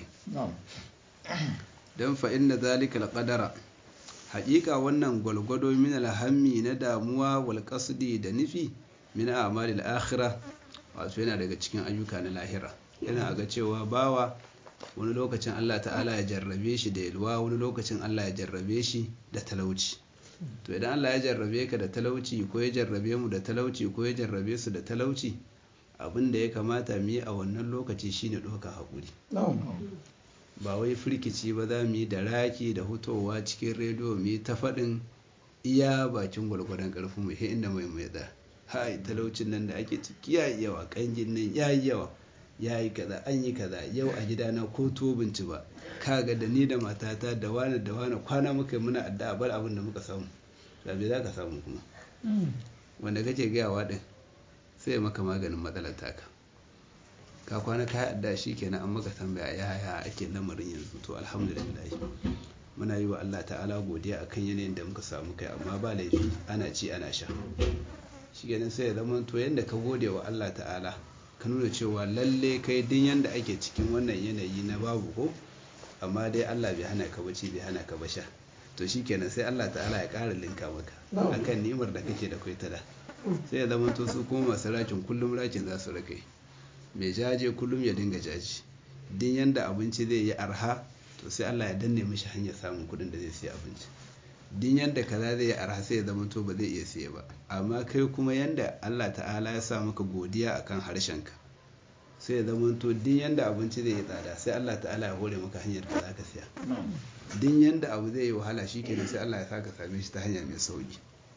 Don fa'in na zalika alƙadara, haƙiƙa wannan gwalgwado min alhammi na damuwa wal qasdi da nufi min a'malil akhirah, wato yana daga cikin ayyuka na lahira. Yana ga cewa bawa wani lokacin Allah ta'ala ya jarrabe shi da yalwa, wani lokacin Allah ya jarrabe shi da talauci. To idan Allah ya jarrabe ka da talauci, ko ya jarrabe mu da talauci, ko ya jarrabe su da talauci, abin da ya kamata mu yi a wannan lokaci shine ɗauka haƙuri. Ba wai firkici ba za mu yi da raki da hutowa cikin rediyo mu yi ta faɗin iya bakin gwalgwadon ƙarfin mu, inda mai da hai talaucin nan da ake ciki ya yi yawa, ƙangin nan ya yi yawa, ya yi kaza an yi kaza yau a gidana ko to binci ba kaga da ni da matata da wani kwana muka yi muna addu'a bar abin da muka samu da bai za ka samu kuma wanda kake gayawa din sai ya maka maganin matsalar taka ka kwana ka yi addu'a shi kenan an maka tambaya yaya ake lamarin yanzu to alhamdulillah muna yi wa Allah ta'ala godiya akan yanayin da muka samu kai amma ba laifi ana ci ana sha shi kenan sai ya zama to yanda ka gode wa Allah ta'ala ka nuna cewa lalle kai din yanda ake cikin wannan yanayi na babu ko amma dai Allah bai hana ka bace bai hana ka basha to shikenan sai Allah ta'ala ya ƙara linka maka akan ni'imar da kake da kai ta da sai ya zama to su kuma masu rakin kullum rakin za su rake mai jaje kullum ya dinga jaji din yanda abinci zai yi arha to sai Allah ya danne mishi hanyar samun kuɗin da zai siya abinci din yanda kaza zai yi arha sai ya zama to ba zai iya siya ba amma kai kuma yanda Allah ta'ala ya sa maka godiya akan harshenka sai ya zama to din yanda abinci zai yi tsada sai Allah ta'ala ya hore maka hanyar da za ka siya din yanda abu zai yi wahala shi kenan sai Allah ya sa ka same shi ta hanya mai sauki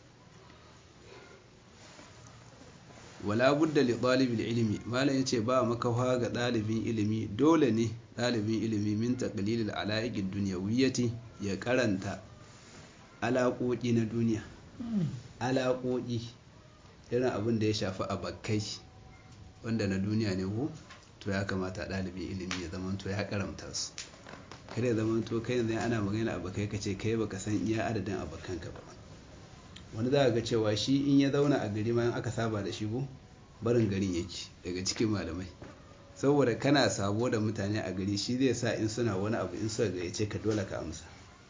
wala budda li talibil ilmi malam yace ba makawa ga dalibin ilimi dole ne dalibin ilimi min taqlilil ala'iqid dunyawiyyati ya karanta alaƙoƙi na duniya alaƙoƙi irin abin da ya shafi abakai wanda na duniya ne ko to ya kamata dalibin ilimi ya zama to ya karamta su kada ya zama to kai yanzu ana magana abakai kace kai baka san iya adadin abakanka ba wani za ga cewa shi in ya zauna a gari ma aka saba da shi ko barin garin yake daga cikin malamai saboda kana sabo da mutane a gari shi zai sa in suna wani abu in suka gayyace ka dole ka amsa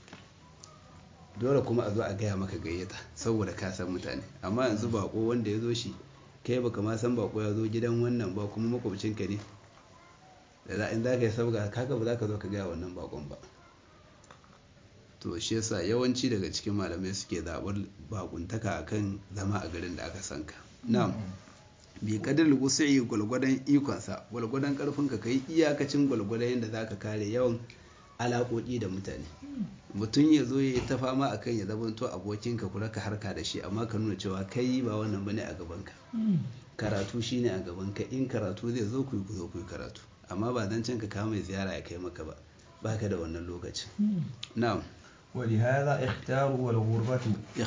dole kuma a zo a gaya maka gayyata saboda ka san mutane amma yanzu bako wanda ya zo shi kai baka ma san bako ya zo gidan wannan ba kuma makwabcinka ne da za in za ka yi sabga kaga ba za ka zo ka gaya wannan bakon ba to shi yasa yawanci daga cikin malamai suke zaɓar bakuntaka akan zama a garin da aka sanka na'am bi kadar wusai gwalgwadon ikonsa gwalgwadon karfinka kai iyakacin gwalgwadon yadda zaka kare yawan alaƙoƙi da mutane mutum ya zo ya ta fama akan ya zama to abokinka kula ka harka da shi amma ka nuna cewa kai ba wannan bane a gabanka karatu shine a gabanka in karatu zai zo ku zo ku karatu amma ba dan can ka kama mai ziyara ya kai maka ba baka da wannan lokacin na'am ولهذا اختاروا الغربة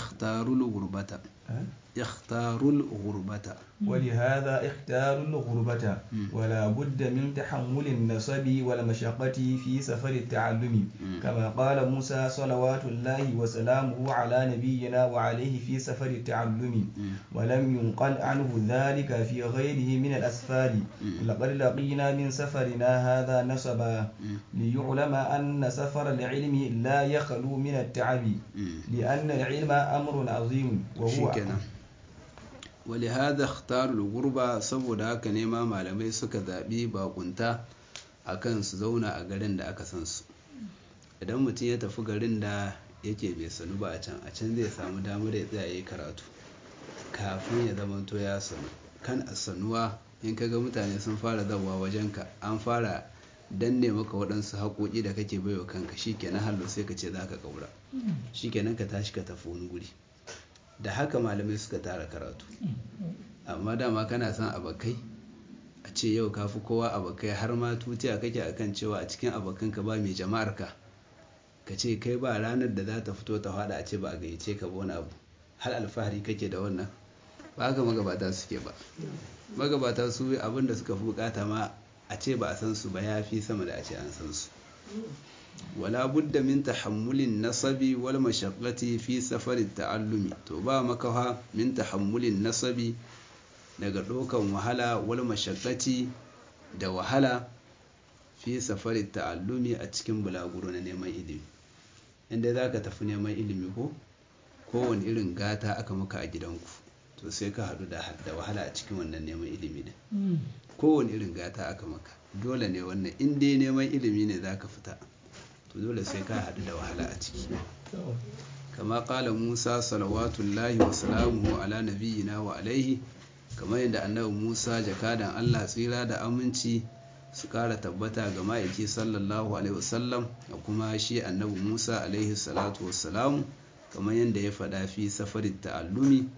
ولهذا اختاروا الغربة ولا بد من تحمل النصب والمشقة في سفر التعلم كما قال موسى صلوات الله وسلامه على نبينا وعليه في سفر التعلم ولم ينقل عنه ذلك في غيره من الأسفار لقد لقينا من سفرنا هذا نصبا ليعلم أن سفر العلم لا يخلو من التعب لأن العلم أمر عظيم وهو ولهذا اختاروا الغربة saboda haka ne ma malamai suka zaɓi bakunta akan su zauna a garin da aka san su idan mutum ya tafi garin da yake bai sanu ba a can zai samu damar ya tsaya yi karatu kafin ya zama to ya sanu kan a sanuwa in kaga mutane sun fara zawa wajenka an fara danne maka waɗansu haƙoƙi da kake baiwa kanka shikenan hallo sai ka ce za ka ƙaura shikenan ka tashi ka tafi wani guri da haka malamai suka tara karatu amma dama kana son abokai a ce yau ka fi kowa abokai har ma tutiya kake akan cewa a cikin abokanka ba mai jama'ar ka ce kai ba ranar da za ta fito ta hada a ce ba a gayyace ka ba wani abu har alfahari kake da wannan ba haka magabata suke ba magabata su abin da suka fi bukata ma a ce ba a san su ba ya fi sama da a ce an san su wala budda min tahammulin nasabi wal mashaqqati fi safarin ta'allumi to ba makawa min tahammulin nasabi daga dokan wahala wal mashaqqati da wahala fi safarin ta'allumi a cikin bulaguro na neman ilimi inda zaka tafi neman ilimi ko kowane irin gata aka maka a gidanku to sai ka hadu da wahala a cikin wannan neman ilimi din kowane irin gata aka maka dole ne wannan in dai neman ilimi ne zaka fita to dole sai ka haɗu da wahala a ciki kama ƙala musa salawatullahi wa salamuhu ala nabiyyina wa alaihi kamar yadda annabi musa jakadan allah tsira da aminci su ƙara tabbata ga ma'aiki sallallahu alaihi wasallam da kuma shi annabi musa alaihi salatu wassalamu kamar yadda ya faɗa fi safarin ta'allumi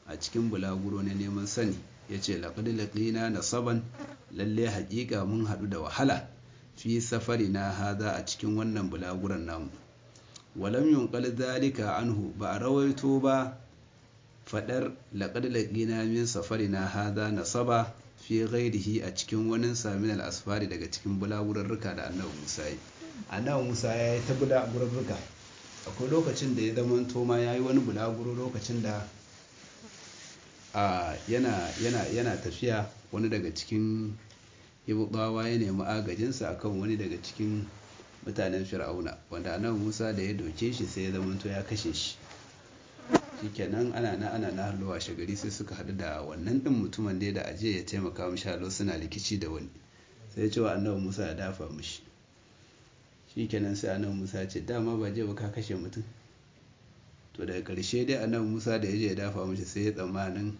a cikin bulaguro na neman sani yace laqad laqina nasaban lalle haƙiƙa mun haɗu da wahala fi safarina hada a cikin wannan bulaguran namu walam yunqal dhalika anhu ba a rawaito ba fadar laqad laqina min safarina hada nasaba fi ghairihi a cikin wani samin al-asfari daga cikin bulagurarruka da annabi Musa yi. Annabi Musa ya yi ta bulagurarruka akwai lokacin da ya zama toma ya yi wani bulaguro lokacin da yana tafiya wani daga cikin Ibubawa ya nemi agajinsa akan wani daga cikin mutanen Fir'auna wanda annabi Musa da ya doke shi sai ya zama to ya kashe shi. Shikenan ana na halwa shagari sai suka haɗu da wannan ɗin mutumin da aje ya taimaka mishi halo suna rikici da wani sai ya ce wa annabi Musa ya dafa mishi. Shikenan sai annabi Musa ya ce dama ba je ba ka kashe mutum. To daga ƙarshe dai annabi Musa da ya je ya dafa mishi sai ya tsammanin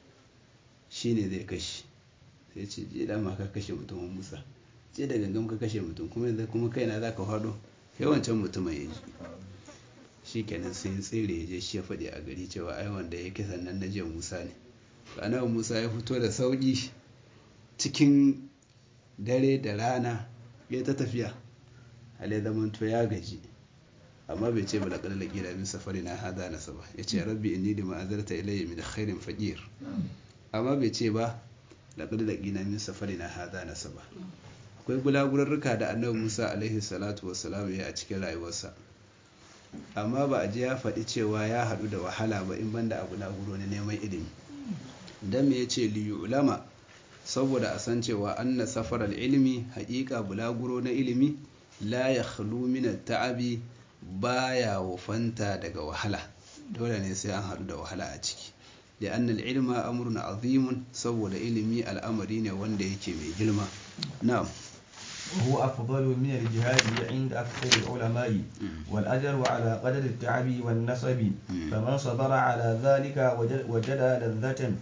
shine zai kashe. Sai ce je dama ka kashe mutumin Musa. Ce da gangan ka kashe mutum kuma yanzu kuma kaina za ka faɗo kai wancan mutumin ya ji. Shikenan sai tsere ya je shi ya faɗi a gari cewa ai wanda ya kisa nan na jiya Musa ne. Annabi Musa ya fito da sauƙi cikin dare da rana ya ta tafiya hale zaman to ya gaji amma bai ce bala kallon gida min safari na hada nasaba ya ce rabbi inni lima azarta ilayya min khairin faqir amma bai ce ba laqad laqina min safari na hada nasaba. Akwai bulagurarruka da annabi Musa alaihi salatu wassalam ya a cikin rayuwarsa amma ba a ji ya faɗi cewa ya haɗu da wahala ba in banda abu bulaguro na neman ilimi dan me yace li ulama saboda a san cewa anna safar al-ilmi haƙiƙa bulaguro na ilimi la yakhlu min at-ta'abi baya wafanta daga wahala dole ne sai an haɗu da wahala a ciki da annal ilma amrun azimun saboda ilimi al'amari ne wanda yake mai girma. Na'am. وهو أفضل من الجهاد عند أكثر العلماء والأجر على قدر التعب والنصب فمن صبر على ذلك وجد لذة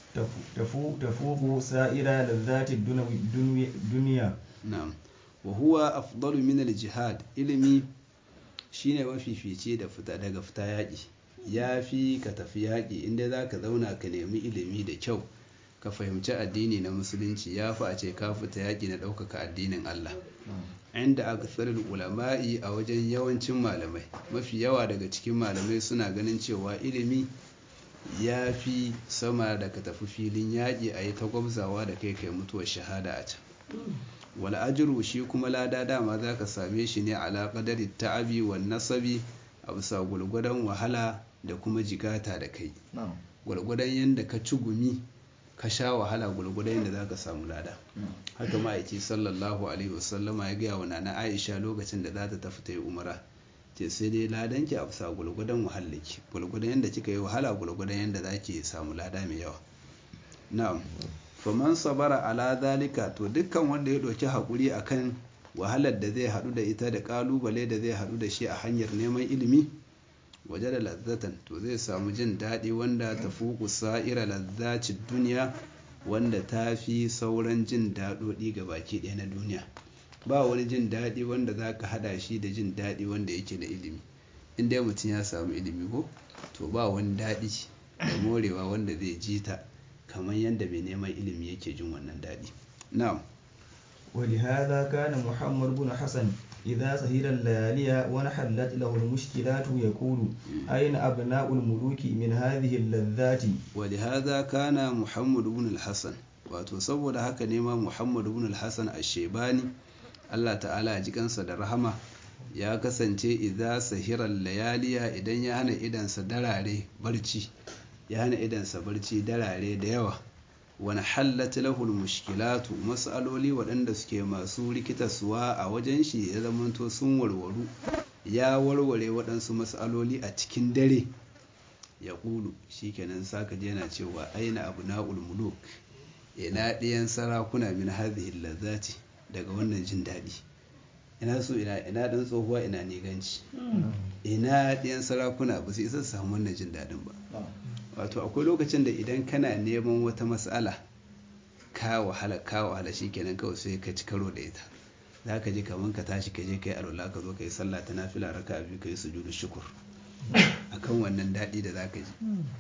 تفوق سائر لذات الدنيا. نعم وهو أفضل من الجهاد ilimi shine mafifici da fita daga fita yaƙi ya fi ka tafi yaƙi inda za ka zauna ka nemi ilimi da kyau ka fahimci addini na musulunci ya fi a ce ka fita yaƙi na ɗaukaka addinin Allah inda aka tsarin ulama'i a wajen yawancin malamai mafi yawa daga cikin malamai suna ganin cewa ilimi ya fi sama da ka tafi filin yaƙi a yi ta gwamzawa da kai mutuwar shahada a can wal ajru shi kuma lada dama za ka same shi ne ala qadari ta'abi wan nasabi a bisa gulgudan wahala da kuma jigata da kai gulgudan yanda ka ci gumi ka sha wahala gulgudan yanda za ka samu lada haka ma'aiki sallallahu alaihi wasallama ya gaya wa nana Aisha lokacin da za ta tafi ta yi umara ce sai dai ladanki a bisa gulgudan wahalaki gulgudan yanda kika yi wahala gulgudan yanda za ki samu lada mai yawa. Na'am faman sabara ala zalika to dukkan wanda ya ɗauki haƙuri akan wahalar da zai haɗu da ita da ƙalubale da zai haɗu da shi a hanyar neman ilimi waje da lazzatan to zai samu jin daɗi wanda ta fuku sa'ira lazzacin duniya wanda ta fi sauran jin daɗoɗi ga baki ɗaya na duniya ba wani jin daɗi wanda za ka haɗa shi da jin daɗi wanda yake na ilimi in dai mutum ya samu ilimi ko to ba wani daɗi da morewa wanda zai ji ta kamar yadda mai neman ilimi yake jin wannan daɗi. Na'am. ولهذا كان محمد بن حسن إذا سهر الليالي ونحلت له المشكلات يقول أين أبناء الملوك من هذه اللذات. ولهذا كان محمد بن الحسن وتصور هكا نما محمد بن الحسن الشيباني الله تعالى jikansa da rahama ya kasance idza sahira layaliya idan ya hana idansa darare barci ya hana idansa barci darare da yawa wani hallata lahul mushkilatu matsaloli waɗanda suke masu rikitarsuwa a wajen shi ya zamanto sun warwaru ya warware waɗansu matsaloli a cikin dare ya ƙulu shi kenan saka yana cewa aina abu na'ul muluk ina ɗiyan sarakuna min hadhihi lazzati daga wannan jin daɗi ina so ina ɗan tsohuwa ina neganci ina ɗiyan sarakuna ba su isa su samu wannan jin daɗin ba wato akwai lokacin da idan kana neman wata matsala ka wahala shi kenan kawai sai ka ci karo da ita za ka ji kamar ka tashi ka je ka yi alwala ka zo ka yi sallah ta nafila raka biyu ka yi sujudu shukur akan wannan daɗi da za ka ji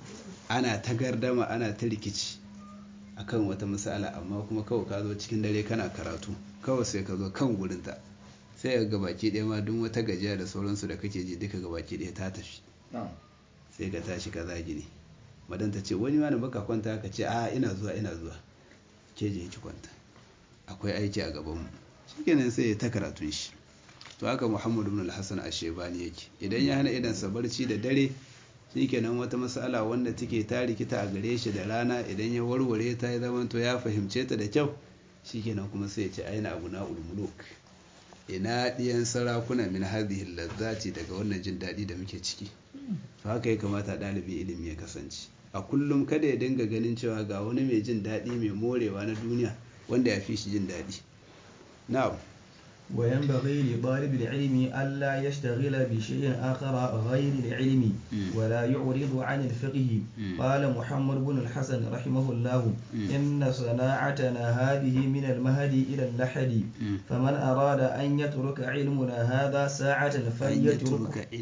ana ta gardama ana ta rikici akan wata misala, amma kuma kawai ka zo cikin dare kana karatu kawai sai ka zo kan gurinta sai ga baki ɗaya ma duk wata gajiya da sauransu da kake ji duka gabaki ɗaya ta tafi sai ka tashi ka zagi ne. Madan ta ce wani ma da baka kwanta ka ce a ina zuwa ke je ki kwanta akwai aiki a gabanmu shikenan sai ya ta karatun shi. To haka Muhammad ibn al-Hasan ash-Shaybani yake idan ya hana idan sa barci da dare shikenan wata mas'ala wanda take ta rikita a gare shi da rana idan ya warware ta ya zama to ya fahimce ta da kyau shikenan kuma sai ya ce aina abu na ulmuluk, ina diyan sarakuna min hadhihi lazzati daga wannan jin dadi da muke ciki. To haka ya kamata ɗalibin ilimi ya kasance a kullum kada ya dinga ganin cewa ga wani mai jin dadi mai morewa na duniya wanda ya fi shi jin dadi. na'am. وينبغي لطالب العلم ألا يشتغل بشيء آخر غير العلم ولا يعرض عن الفقه. قال محمد بن الحسن رحمه الله إن صناعتنا هذه من المهد إلى اللحد فمن أراد أن يترك علمنا هذا ساعة فليترك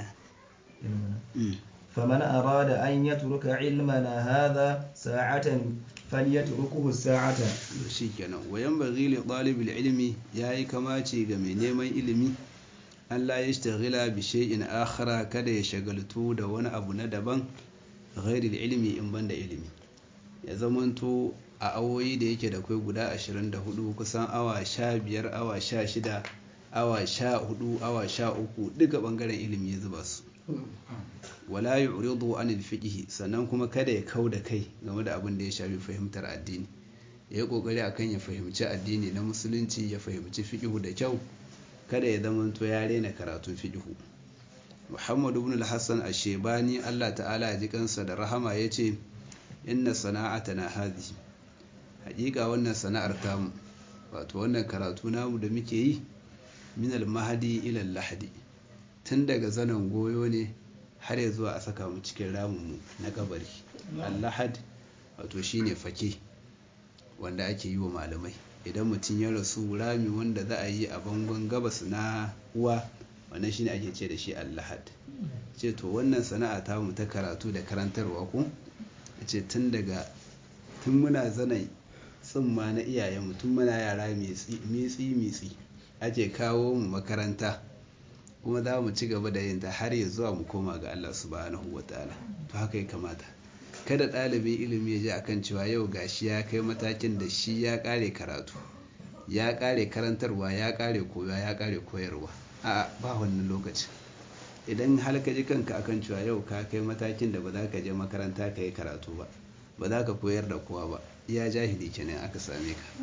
فمن أراد أن يترك علمنا هذا ساعة فليتركه الساعة. shikenan وينبغي لطالب العلم yayi kamace ga mai neman ilimi Allah ya shagala bi shay'in akhara kada ya shagaltu da wani abu na daban ghairi ilimi in banda ilimi. Ya zamanto a awoyi da yake da kai guda 24 kusan awa 15 awa 16 awa 14 awa 13 duka bangaren ilimi ya zuba su. Wala yu'ridu anil fiqh sannan kuma kada ya kauda kai game da abin da ya shafi fahimtar addini. Ya yi kokari akan ya fahimci addini na musulunci ya fahimci fiqh da kyau kada ya zamanto ya rena karatun fiqh. Muhammad ibn al-Hasan ash-Shaybani Allah ta'ala ya ji kansa da rahama yace inna sana'atana hadhihi haƙiƙa wannan sana'ar tamu wato wannan karatu namu da muke yi min al-mahdi ila al-lahdi tun daga zanen goyo ne har ya zuwa a saka mu cikin ramunmu na kabari. Al-lahad wato shine fake wanda ake yi wa malamai idan mutum ya rasu rami wanda za a yi a bangon gabas na uwa wannan shine ake ce da shi al-lahad. Ce to wannan sana'a ta mu ta karatu da karantarwa ko ce tun muna zanai tsimma na iyayenmu tun muna yara mitsi ake kawo mu makaranta kuma za mu ci gaba da yin ta har ya zuwa mu koma ga Allah subhanahu wataala. To haka ya kamata kada ɗalibin ilimi ya ji akan cewa yau gashi ya kai matakin da shi ya ƙare karatu ya ƙare karantarwa ya ƙare koya ya ƙare koyarwa a ba wannan lokacin. Idan har ka ji kanka akan cewa yau ka kai matakin da ba za ka je makaranta ka yi karatu ba za ka koyar da kowa ba iya jahili kenan aka same ka.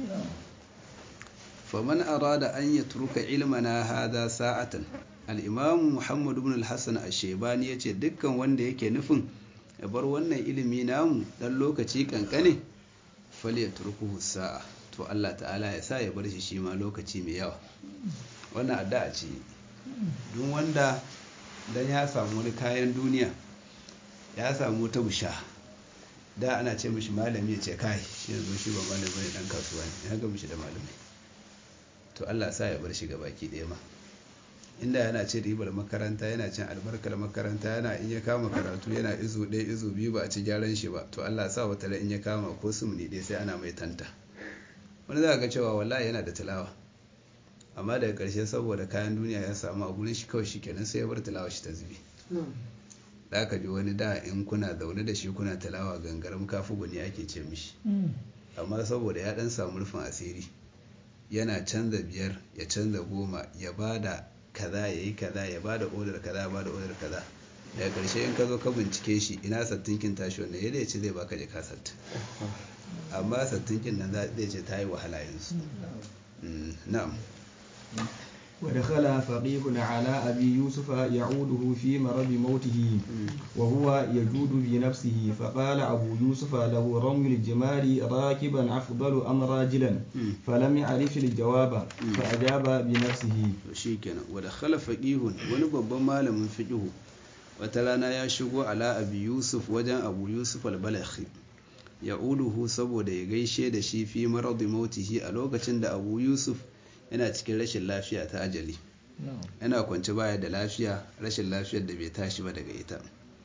faman arada an yatruka ilmana hada sa'atan al-imam Muhammad ibn al-Hasan ash-Shaybani yace dukkan wanda yake nufin ya bar wannan ilimi namu dan lokaci kankane falyatrukuhu sa'a to Allah ta'ala ya sa ya bar shi ma lokaci mai yawa. Wannan addu'a ce duk wanda dan ya samu wani kayan duniya ya samu ta busha da ana ce mishi malami ya ce kai shi yanzu shi ba malami bane dan kasuwa ne ya ga mishi da malami to Allah sa ya bar shi gabaki ɗaya ma inda yana cin ribar makaranta yana cin albarkar makaranta yana in ya kama karatu yana izu ɗaya izu biyu ba a ci gyaran shi ba to Allah sa wata in ya kama ko sumuni ɗaya sai ana mai tanta. Wani za ga cewa wallahi yana da tilawa amma daga ƙarshe saboda kayan duniya ya samu a gurin shi kawai shi kenan sai ya bar tilawa shi ta zubi. Da aka ji wani da in kuna zaune da shi kuna tilawa gangaram kafu guni ake ce mishi amma saboda ya ɗan samu rufin asiri yana canza 5 ya canza 10 ya bada kaza yayi kaza ya bada order kaza ya bada order kaza daga karshe in ka zo ka bincike shi ina sattinkin tashi wannan yadda ya ce zai baka jaka satt amma sattinkin nan zai ce ta yi wahala yanzu. na'am. ودخل فقيه على أبي يوسف يعوده في مرض موته وهو يجود بنفسه فقال أبو يوسف له رمي الجمار راكبا أفضل أم راجلا فلم يعرف الجواب فأجاب بنفسه. شيكنا ودخل فقيه ونبب مال من فقيه وتلانا يشغو على أبي يوسف وجن أبو يوسف البلخي يعوده سبو da ya gaishe da shi fi marad mautihi a lokacin da Abu Yusuf yana cikin rashin lafiya ta ajali yana kwance baya da lafiya rashin lafiyar da bai tashi ba daga ita.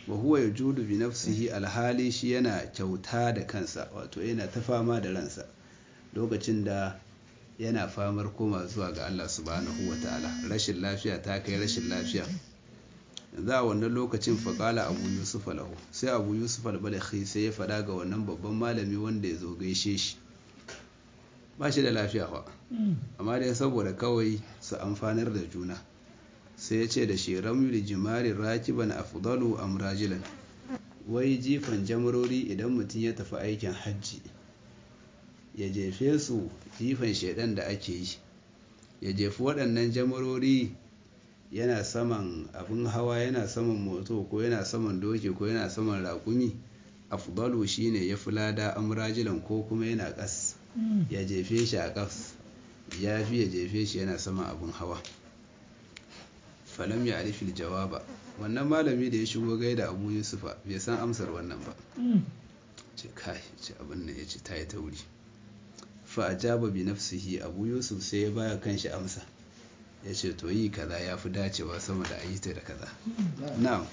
wa huwa yajudu bi nafsihi alhali shi yana kyauta da kansa, wato yana ta fama da ransa lokacin da yana famar koma zuwa ga Allah subhanahu wataala. Rashin lafiya ta kai rashin lafiya. Za a wannan lokacin faƙala abu yusuf lahu, sai abu yusuf al-balakhi sai ya faɗa ga wannan babban malami wanda ya zo gaishe shi, ba shi da lafiya fa, amma dai saboda kawai su amfanar da juna, sai ya ce da shi ramyu jimari rakiban afdalu am rajilan, wai jifan jamarori idan mutum ya tafi aikin hajji ya jefe su jifan shaidan da ake yi, ya jefi waɗannan jamarori yana saman abin hawa, yana saman moto ko yana saman doki ko yana saman raƙumi, afdalu shine ya fi lada amrajilan ko kuma yana ƙas ya jefe shi a ƙas, ya fi ya jefe shi yana saman abin hawa. Falam ya arifil jawaba, wannan malami da ya shigo gaida abu yusufa bai san amsar wannan ba, ce kai ce abin nan ya ce ta yi tauri. Fa ajaba bi nafsihi, abu yusuf sai ya baya kanshi amsa, ya ce to yi kaza ya fi dacewa sama da ayyuta da kaza. Na'am.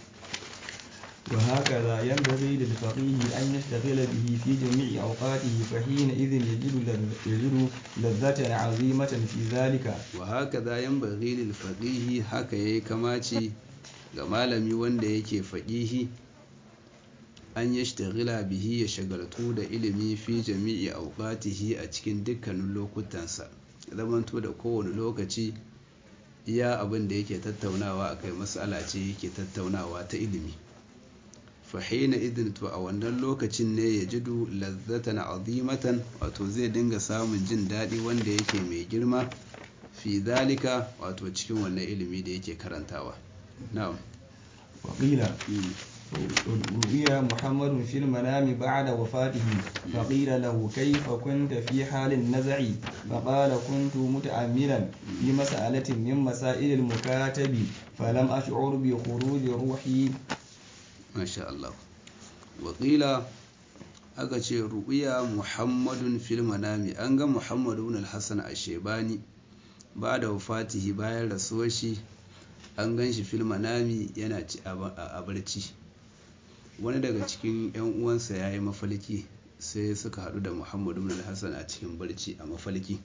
وهكذا ينبغي للفقيه أن يشتغل به في جميع أوقاته فحينئذ يجد لذة عظيمة في ذلك. وهكذا ينبغي للفقيه, haka yayi kamaci ga malami wanda yake faqihi, an yashtagila bihi, ya shagaltu da ilimi fi jami'i awqatihi, a cikin dukkanin lokutansa, zamanto da kowane lokaci iya abin da yake tattaunawa akai mas'ala ce yake tattaunawa ta ilimi. Fahina idin, to a wannan lokacin ne ya jidu lazzatan azimatan, wato zai dinga samun jin daɗi wanda yake mai girma fi zalika, wato cikin wannan ilimi da yake karantawa. Na'am. Waqila ruwiya Muhammadu fil manami ba'da wafatihi, faqila lahu kayfa kunta fi halin naz'i, faqala kuntu muta'ammilan fi mas'alatin min masail al-mukatabi, falam ash'ur bi khuruj ruhi. Masha Allah. Waƙila aka ce ru'uya Muhammadun fil manami, an ga Muhammadu ibn al-Hasan ash-Shaybani ba da wafatihi, bayan rasuwar shi an gan shi fil manami yana a barci. Wani daga cikin 'yan uwansa ya yi mafalki, sai suka haɗu da Muhammadu ibn al-Hasan a cikin barci a mafalki.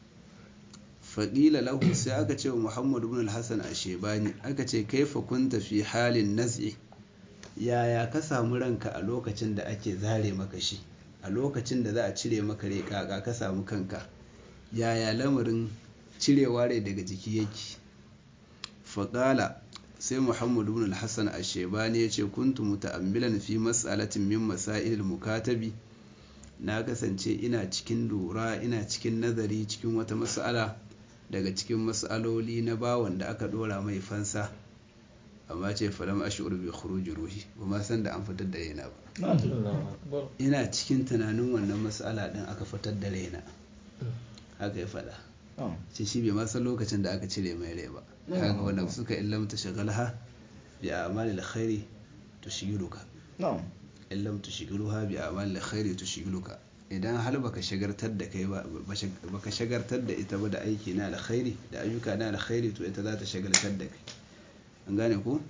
Faƙila lahu, sai aka ce wa Muhammadu ibn al-Hasan ash-Shaybani, aka ce kaifa kunta fi halin naz'i, yaya ka samu ranka a lokacin da ake zare maka shi, a lokacin da za a cire maka rai, kaka ka samu kanka, yaya lamarin cirewa rai daga jiki yake. Faƙala, sai Muhammadu ibn al-Hasan ash-Shaybani ya ce kuntu muta'ammilan fi mas'alatin min masail mukatabi, na kasance ina cikin lura, ina cikin nazari cikin wata mas'ala daga cikin mas'aloli na bawan da aka dora mai fansa, amma ce falam ash'ur bi khuruj ruhi, ba ma san da an fitar da raina ba, ina cikin tunanin wannan mas'ala din aka fitar da raina, haka ya faɗa. ce shi bai ma san lokacin da aka cire mai rai ba. Kaga wannan suka illam tashghalha bi a'malil khairi tushghiluka, illam tushghiluha bi a'malil khairi tushghiluka, idan har baka shagartar da kai ba, baka shagartar da ita ba da aiki na alkhairi da ayyuka na alkhairi, to ita za ta shagaltar da kai. An gane ku?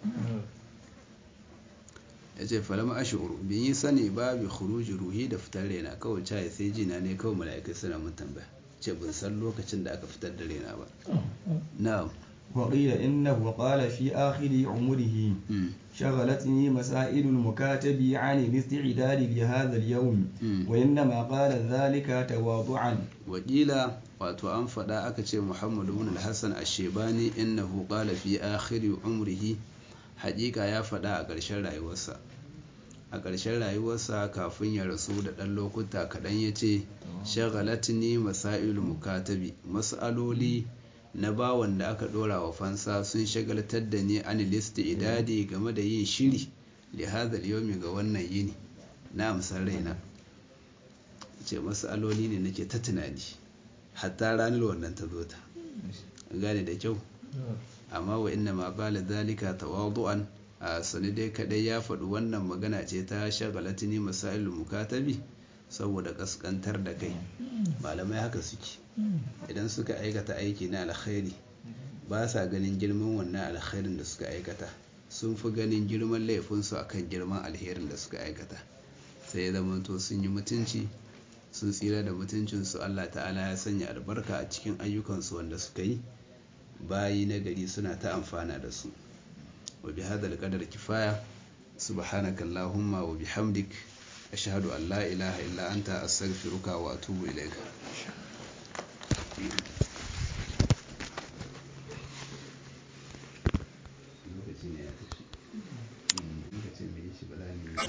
Ya ce falama ashuru, bin yi sani ba bi khuruji ruhi, da fitar raina, kawai caye sai jina ne kawai mala'ikai suna mun tambaya, ce bin san lokacin da aka fitar da raina ba. Na'am. وقيل إنه قال في آخر عمره شغلتني مسائل المكاتب عن الاستعداد لهذا اليوم وإنما قال ذلك تواضعا. وقيل wato an faɗa aka ce Muhammadu ibn al-Hasan ash-Shaybani innahu qala fi akhir umrihi, haƙiƙa ya faɗa a ƙarshen rayuwarsa, a ƙarshen rayuwarsa kafin ya rasu da ɗan lokuta kaɗan, ya ce shagalatni masailul mukatabi, mas'aloli na bawan da aka ɗora wa fansa sun shagaltar da ni an listi idadi game da yin shiri li hadhal yawmi, ga wannan yini na amsar raina. Ce mas'aloli ne nake ta tunani hatta ranar wannan ta zo ta, gane da kyau. Amma wa inna ma qala zalika tawadu'an, a sani dai kadai ya faɗi wannan magana ce ta shagalatni masailul mukatabi saboda kaskantar da kai. Malamai haka suke, idan suka aikata aiki na alkhairi ba sa ganin girman wannan alkhairin da suka aikata, sun fi ganin girman laifinsu akan girman alherin da suka aikata, sai ya zamanto sun yi mutunci, sun tsira da mutuncinsu. Allah ta'ala ya sanya albarka a cikin ayyukansu wanda suka yi, bayi na gari suna ta amfana da su. wa bi hadal qadar kifaya, subhanakallahumma wa bihamdik, ashhadu an la ilaha illa anta, astaghfiruka wa atubu ilaika.